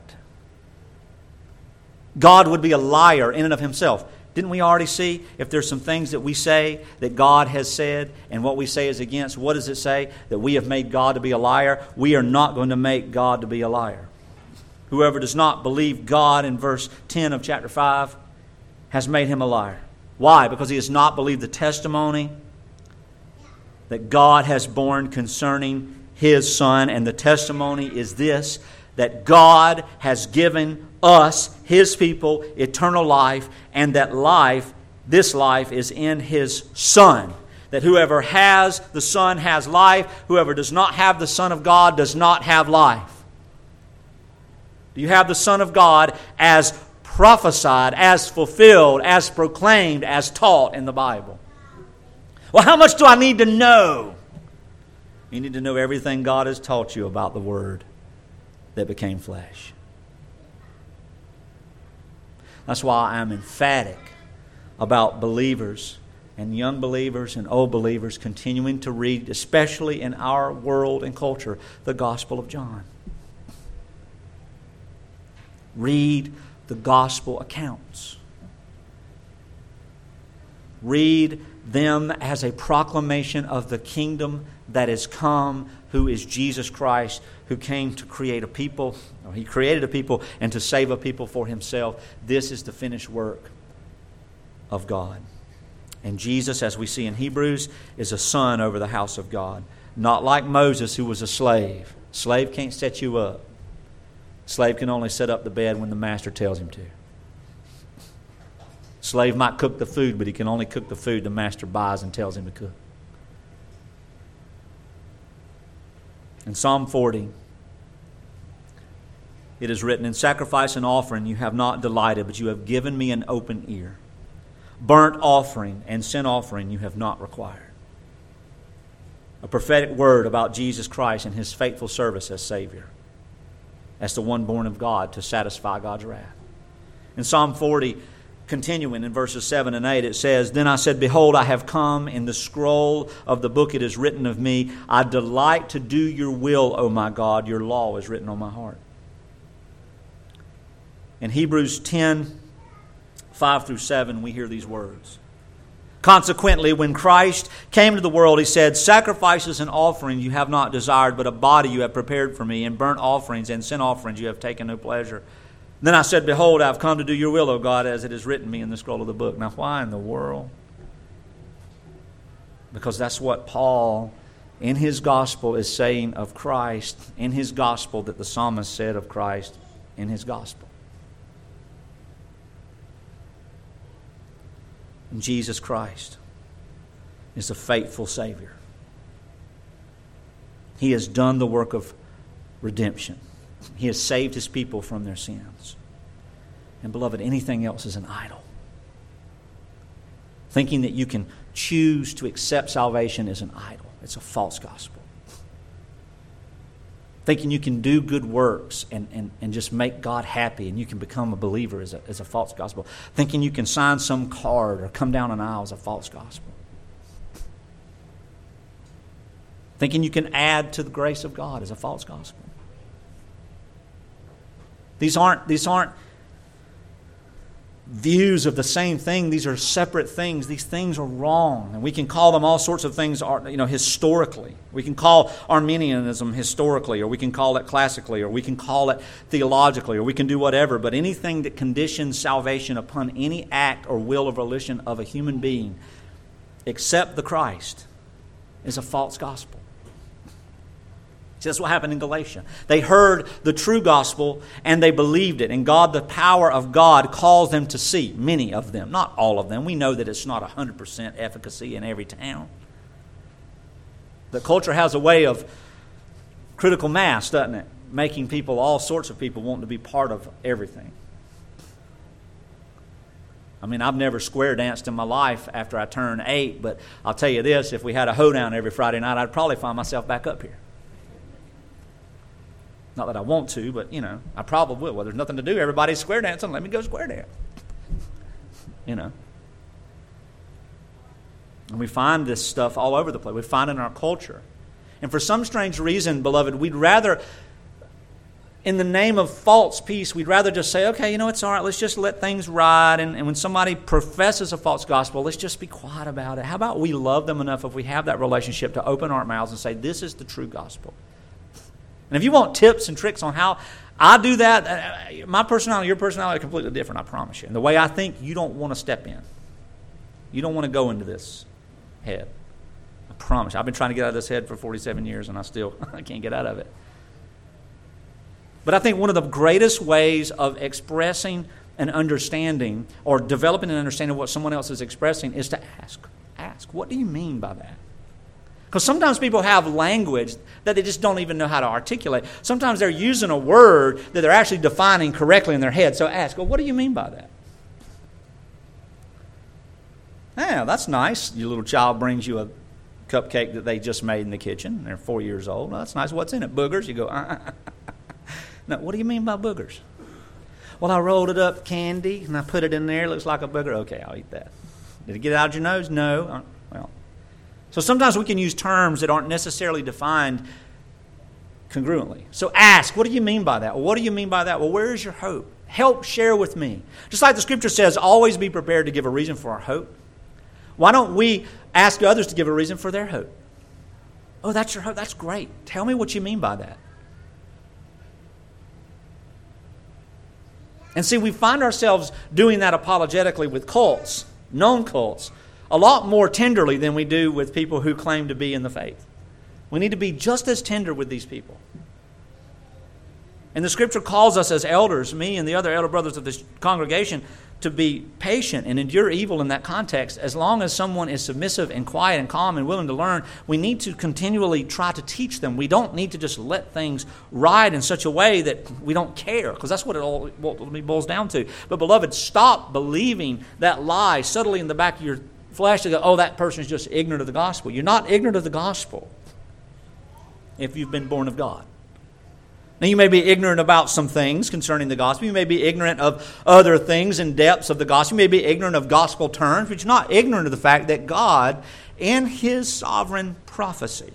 God would be a liar in and of Himself. Didn't we already see if there's some things that we say that God has said and what we say is against? What does it say? That we have made God to be a liar? We are not going to make God to be a liar. Whoever does not believe God in verse ten of chapter five has made him a liar. Why? Because he has not believed the testimony that God has borne concerning His Son. And the testimony is this, that God has given us, His people, eternal life, and that life, this life, is in His Son. That whoever has the Son has life. Whoever does not have the Son of God does not have life. Do you have the Son of God as prophesied, as fulfilled, as proclaimed, as taught in the Bible? Well, how much do I need to know? You need to know everything God has taught you about the Word that became flesh. That's why I'm emphatic about believers and young believers and old believers continuing to read, especially in our world and culture, the Gospel of John. Read the Gospel accounts. Read them as a proclamation of the kingdom that is come, who is Jesus Christ, who came to create a people. He created a people and to save a people for Himself. This is the finished work of God. And Jesus, as we see in Hebrews, is a son over the house of God. Not like Moses, who was a slave. Slave can't set you up. Slave can only set up the bed when the master tells him to. Slave might cook the food, but he can only cook the food the master buys and tells him to cook. In Psalm forty, it is written, "In sacrifice and offering you have not delighted, but you have given me an open ear. Burnt offering and sin offering you have not required." A prophetic word about Jesus Christ and His faithful service as Savior, as the one born of God to satisfy God's wrath. In Psalm forty, continuing in verses seven and eight, it says, "Then I said, Behold, I have come. In the scroll of the book it is written of me, I delight to do your will, O my God. Your law is written on my heart." In Hebrews ten, five through seven, we hear these words. "Consequently, when Christ came to the world, He said, Sacrifices and offerings you have not desired, but a body you have prepared for me, and burnt offerings and sin offerings you have taken no pleasure. Then I said, Behold, I have come to do your will, O God, as it is written me in the scroll of the book." Now, why in the world? Because that's what Paul, in his gospel, is saying of Christ, in his gospel, that the psalmist said of Christ in his gospel. And Jesus Christ is a faithful Savior. He has done the work of redemption. He has saved His people from their sins. And beloved, anything else is an idol. Thinking that you can choose to accept salvation is an idol. It's a false gospel. Thinking you can do good works and, and, and just make God happy and you can become a believer is a, is a false gospel. Thinking you can sign some card or come down an aisle is a false gospel. Thinking you can add to the grace of God is a false gospel. These aren't, these aren't views of the same thing. These are separate things. These things are wrong. And we can call them all sorts of things, you know, historically. We can call Arminianism historically, or we can call it classically, or we can call it theologically, or we can do whatever. But anything that conditions salvation upon any act or will or volition of a human being except the Christ is a false gospel. See, that's what happened in Galatia. They heard the true gospel and they believed it. And God, the power of God, calls them to see. Many of them, not all of them. We know that it's not one hundred percent efficacy in every town. The culture has a way of critical mass, doesn't it? Making people, all sorts of people, want to be part of everything. I mean, I've never square danced in my life after I turned eight, but I'll tell you this, if we had a hoedown every Friday night, I'd probably find myself back up here. Not that I want to, but, you know, I probably will. Well, there's nothing to do. Everybody's square dancing. Let me go square dance. You know. And we find this stuff all over the place. We find it in our culture. And for some strange reason, beloved, we'd rather, in the name of false peace, we'd rather just say, okay, you know, it's all right. Let's just let things ride. And, and when somebody professes a false gospel, let's just be quiet about it. How about we love them enough if we have that relationship to open our mouths and say, this is the true gospel. And if you want tips and tricks on how I do that, my personality, your personality are completely different, I promise you. And the way I think, you don't want to step in. You don't want to go into this head. I promise you. I've been trying to get out of this head for forty-seven years, and I still I can't get out of it. But I think one of the greatest ways of expressing an understanding or developing an understanding of what someone else is expressing is to ask. Ask, what do you mean by that? Because sometimes people have language that they just don't even know how to articulate. Sometimes they're using a word that they're actually defining correctly in their head. So ask, well, what do you mean by that? Yeah, that's nice. Your little child brings you a cupcake that they just made in the kitchen. They're four years old. Well, that's nice. What's in it? Boogers? You go, uh-uh. No, what do you mean by boogers? Well, I rolled it up candy and I put it in there. It looks like a booger. Okay, I'll eat that. Did it get out of your nose? No. Well. So sometimes we can use terms that aren't necessarily defined congruently. So ask, what do you mean by that? Well, what do you mean by that? Well, where is your hope? Help share with me. Just like the Scripture says, always be prepared to give a reason for our hope. Why don't we ask others to give a reason for their hope? Oh, that's your hope? That's great. Tell me what you mean by that. And see, we find ourselves doing that apologetically with cults, known cults, a lot more tenderly than we do with people who claim to be in the faith. We need to be just as tender with these people. And the Scripture calls us as elders, me and the other elder brothers of this congregation, to be patient and endure evil in that context. As long as someone is submissive and quiet and calm and willing to learn, we need to continually try to teach them. We don't need to just let things ride in such a way that we don't care, because that's what it all boils down to. But beloved, stop believing that lie subtly in the back of your flesh to go, oh, that person is just ignorant of the gospel. You're not ignorant of the gospel if you've been born of God. Now, you may be ignorant about some things concerning the gospel. You may be ignorant of other things and depths of the gospel. You may be ignorant of gospel terms, but you're not ignorant of the fact that God, in His sovereign prophecy,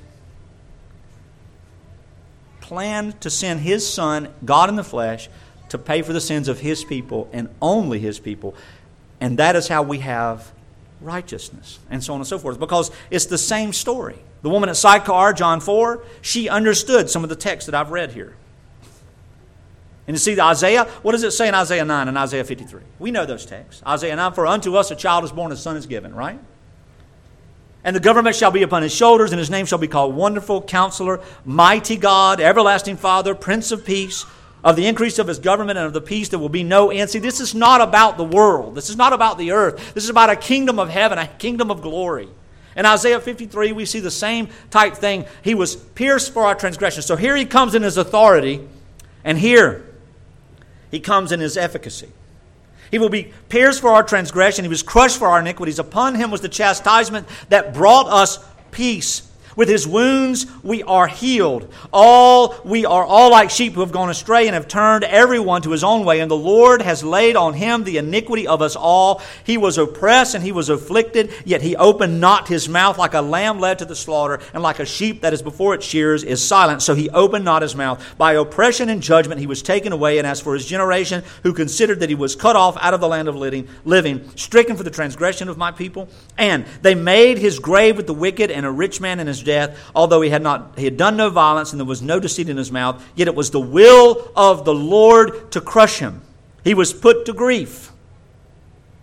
planned to send His Son, God in the flesh, to pay for the sins of His people and only His people. And that is how we have righteousness, and so on and so forth, because it's the same story. The woman at Sychar, John four, she understood some of the text that I've read here. And you see the Isaiah, what does it say in Isaiah nine and Isaiah fifty-three? We know those texts. Isaiah nine, for unto us a child is born, a son is given, right? And the government shall be upon his shoulders, and his name shall be called Wonderful, Counselor, Mighty God, Everlasting Father, Prince of Peace. Of the increase of His government and of the peace there will be no end. See, this is not about the world. This is not about the earth. This is about a kingdom of heaven, a kingdom of glory. In Isaiah fifty-three, we see the same type thing. He was pierced for our transgressions. So here He comes in His authority, and here He comes in His efficacy. He will be pierced for our transgression. He was crushed for our iniquities. Upon Him was the chastisement that brought us peace. With His wounds we are healed. All we are all like sheep who have gone astray and have turned everyone to his own way. And the Lord has laid on Him the iniquity of us all. He was oppressed and He was afflicted, yet He opened not His mouth. Like a lamb led to the slaughter, and like a sheep that is before its shearers is silent, so He opened not His mouth. By oppression and judgment He was taken away. And as for His generation, who considered that He was cut off out of the land of living, living, stricken for the transgression of my people, and they made His grave with the wicked and a rich man in his death, although he had not he had done no violence and there was no deceit in his mouth, yet it was the will of the Lord to crush him. He was put to grief.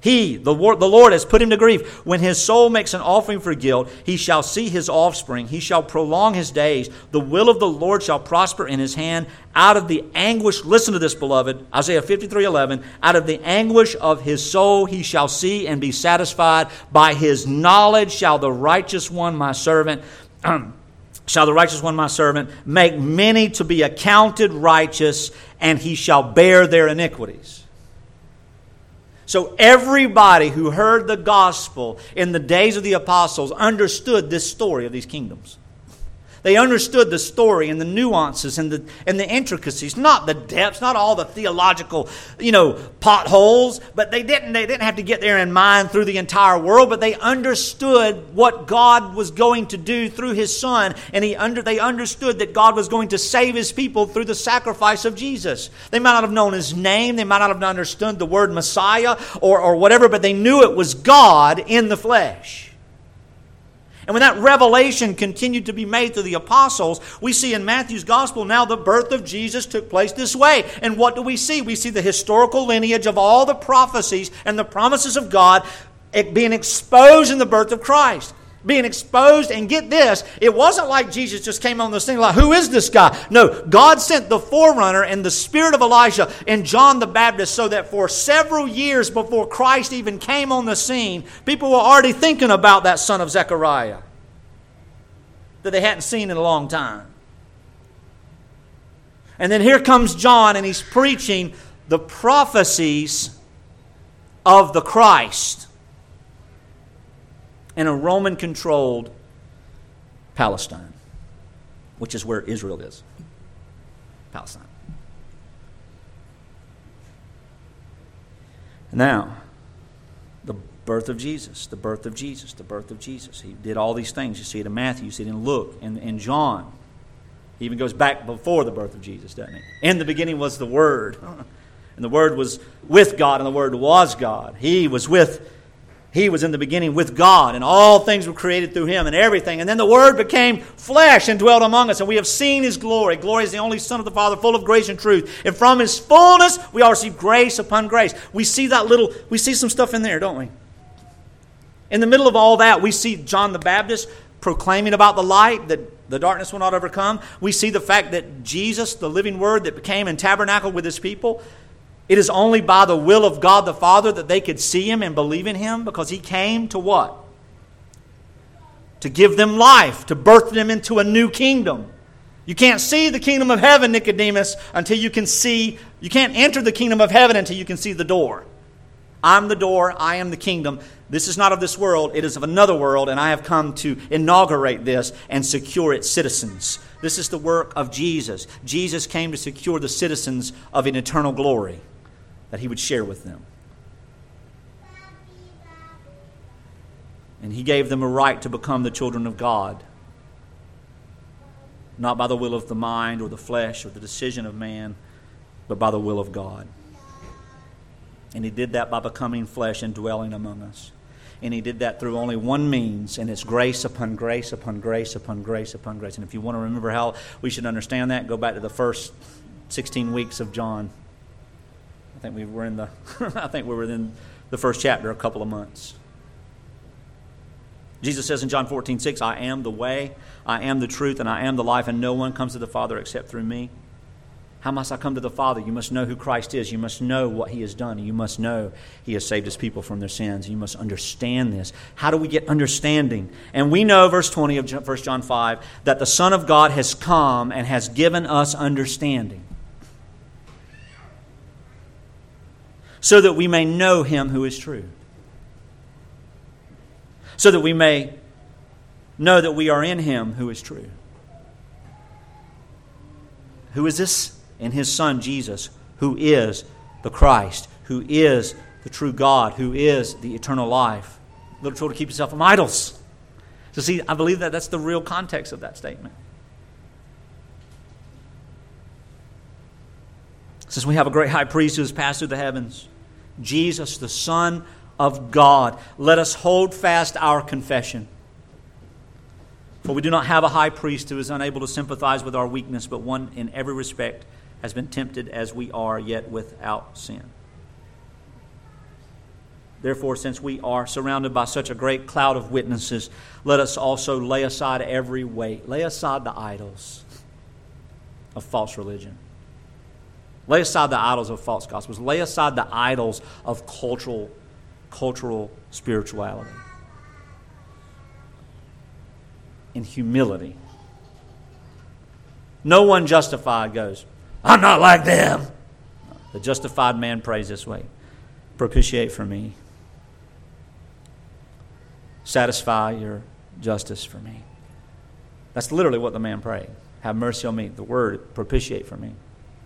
He, the Lord, the Lord has put him to grief. When his soul makes an offering for guilt, he shall see his offspring. He shall prolong his days. The will of the Lord shall prosper in his hand. Out of the anguish, listen to this, beloved, Isaiah fifty-three eleven, out of the anguish of his soul he shall see and be satisfied. By his knowledge shall the righteous one, my servant, shall the righteous one, my servant, make many to be accounted righteous, and he shall bear their iniquities. So everybody who heard the gospel in the days of the apostles understood this story of these kingdoms. They understood the story and the nuances and the and the intricacies, not the depths, not all the theological, you know, potholes. But they didn't they didn't have to get there and mine through the entire world. But they understood what God was going to do through His Son, and he under they understood that God was going to save His people through the sacrifice of Jesus. They might not have known His name, they might not have understood the word Messiah or or whatever, but they knew it was God in the flesh. And when that revelation continued to be made to the apostles, we see in Matthew's gospel now the birth of Jesus took place this way. And what do we see? We see the historical lineage of all the prophecies and the promises of God being exposed in the birth of Christ. Being exposed, and get this, it wasn't like Jesus just came on this thing like, who is this guy? No, God sent the forerunner and the spirit of Elijah and John the Baptist so that for several years before Christ even came on the scene, people were already thinking about that son of Zechariah that they hadn't seen in a long time. And then here comes John, and he's preaching the prophecies of the Christ in a Roman-controlled Palestine, which is where Israel is. Palestine. Now, the birth of Jesus, the birth of Jesus, the birth of Jesus. He did all these things. You see it in Matthew, you see it in Luke, and in John. He even goes back before the birth of Jesus, doesn't he? In the beginning was the Word, and the Word was with God, and the Word was God. He was with He was in the beginning with God, and all things were created through Him and everything. And then the Word became flesh and dwelt among us, and we have seen His glory. Glory is the only Son of the Father, full of grace and truth. And from His fullness, we all receive grace upon grace. We see that little, we see some stuff in there, don't we? In the middle of all that, we see John the Baptist proclaiming about the light, that the darkness will not overcome. We see the fact that Jesus, the living Word that became and tabernacled with His people, it is only by the will of God the Father that they could see Him and believe in Him, because He came to what? To give them life, to birth them into a new kingdom. You can't see the kingdom of heaven, Nicodemus, until you can see, you can't enter the kingdom of heaven until you can see the door. I'm the door, I am the kingdom. This is not of this world, it is of another world, and I have come to inaugurate this and secure its citizens. This is the work of Jesus. Jesus came to secure the citizens of an eternal glory that He would share with them. And He gave them a right to become the children of God, not by the will of the mind or the flesh or the decision of man, but by the will of God. And He did that by becoming flesh and dwelling among us. And He did that through only one means, and it's grace upon grace upon grace upon grace upon grace. And if you want to remember how we should understand that, go back to the first sixteen weeks of John. I think we were in the I think we were in the first chapter a couple of months. Jesus says in John fourteen six, I am the way, I am the truth, and I am the life, and no one comes to the Father except through me. How must I come to the Father? You must know who Christ is. You must know what He has done. You must know He has saved His people from their sins. You must understand this. How do we get understanding? And we know, verse twenty of First John five, that the Son of God has come and has given us understanding, so that we may know Him who is true. So that we may know that we are in Him who is true. Who is this? In His Son, Jesus, who is the Christ, who is the true God, who is the eternal life. Little children, keep yourself from idols. So see, I believe that that's the real context of that statement. Since we have a great high priest who has passed through the heavens, Jesus, the Son of God, let us hold fast our confession. For we do not have a high priest who is unable to sympathize with our weakness, but one in every respect has been tempted as we are, yet without sin. Therefore, since we are surrounded by such a great cloud of witnesses, let us also lay aside every weight. Lay aside the idols of false religion. Lay aside the idols of false gospels. Lay aside the idols of cultural, cultural spirituality. In humility. No one justified goes, I'm not like them. The justified man prays this way. Propitiate for me. Satisfy your justice for me. That's literally what the man prayed. Have mercy on me. The word, propitiate for me.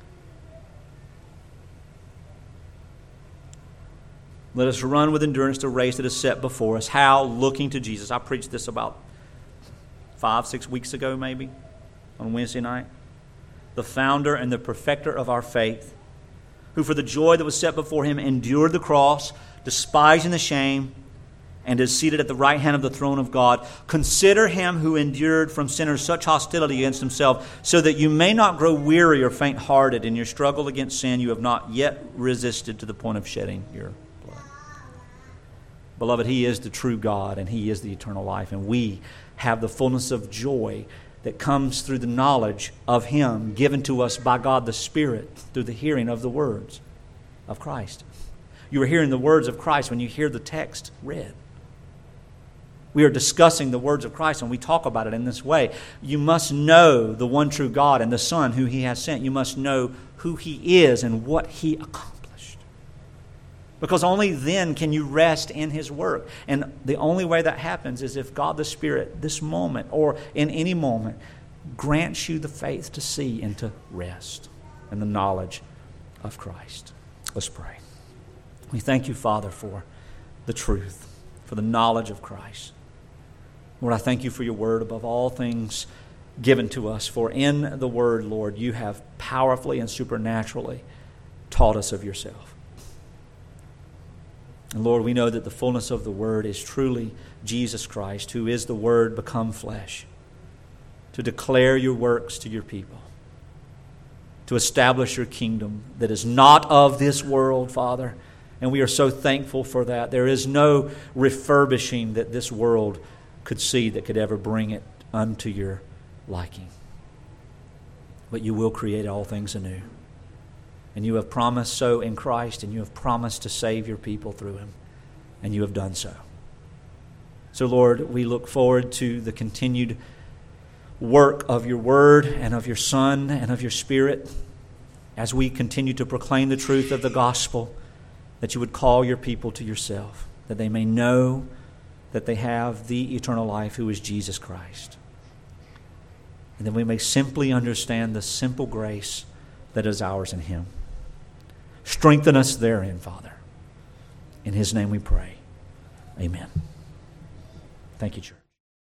Let us run with endurance the race that is set before us. How? Looking to Jesus. I preached this about five, six weeks ago maybe, on Wednesday night. The founder and the perfecter of our faith, who for the joy that was set before him endured the cross, despising the shame, and is seated at the right hand of the throne of God. Consider him who endured from sinners such hostility against himself, so that you may not grow weary or faint-hearted in your struggle against sin. You have not yet resisted to the point of shedding your blood. Beloved, he is the true God, and he is the eternal life, and we have the fullness of joy that comes through the knowledge of him given to us by God the Spirit through the hearing of the words of Christ. You are hearing the words of Christ when you hear the text read. We are discussing the words of Christ and we talk about it in this way. You must know the one true God and the Son who he has sent. You must know who he is and what he accomplished. Because only then can you rest in his work. And the only way that happens is if God the Spirit, this moment or in any moment, grants you the faith to see and to rest in the knowledge of Christ. Let's pray. We thank you, Father, for the truth, for the knowledge of Christ. Lord, I thank you for your word above all things given to us. For in the word, Lord, you have powerfully and supernaturally taught us of yourself. And Lord, we know that the fullness of the word is truly Jesus Christ, who is the word become flesh, to declare your works to your people, to establish your kingdom that is not of this world, Father. And we are so thankful for that. There is no refurbishing that this world could see that could ever bring it unto your liking. But you will create all things anew. And you have promised so in Christ, and you have promised to save your people through him. And you have done so. So, Lord, we look forward to the continued work of your word and of your Son and of your Spirit as we continue to proclaim the truth of the gospel, that you would call your people to yourself, that they may know that they have the eternal life who is Jesus Christ. And that we may simply understand the simple grace that is ours in him. Strengthen us therein, Father. In his name we pray. Amen. Thank you, church.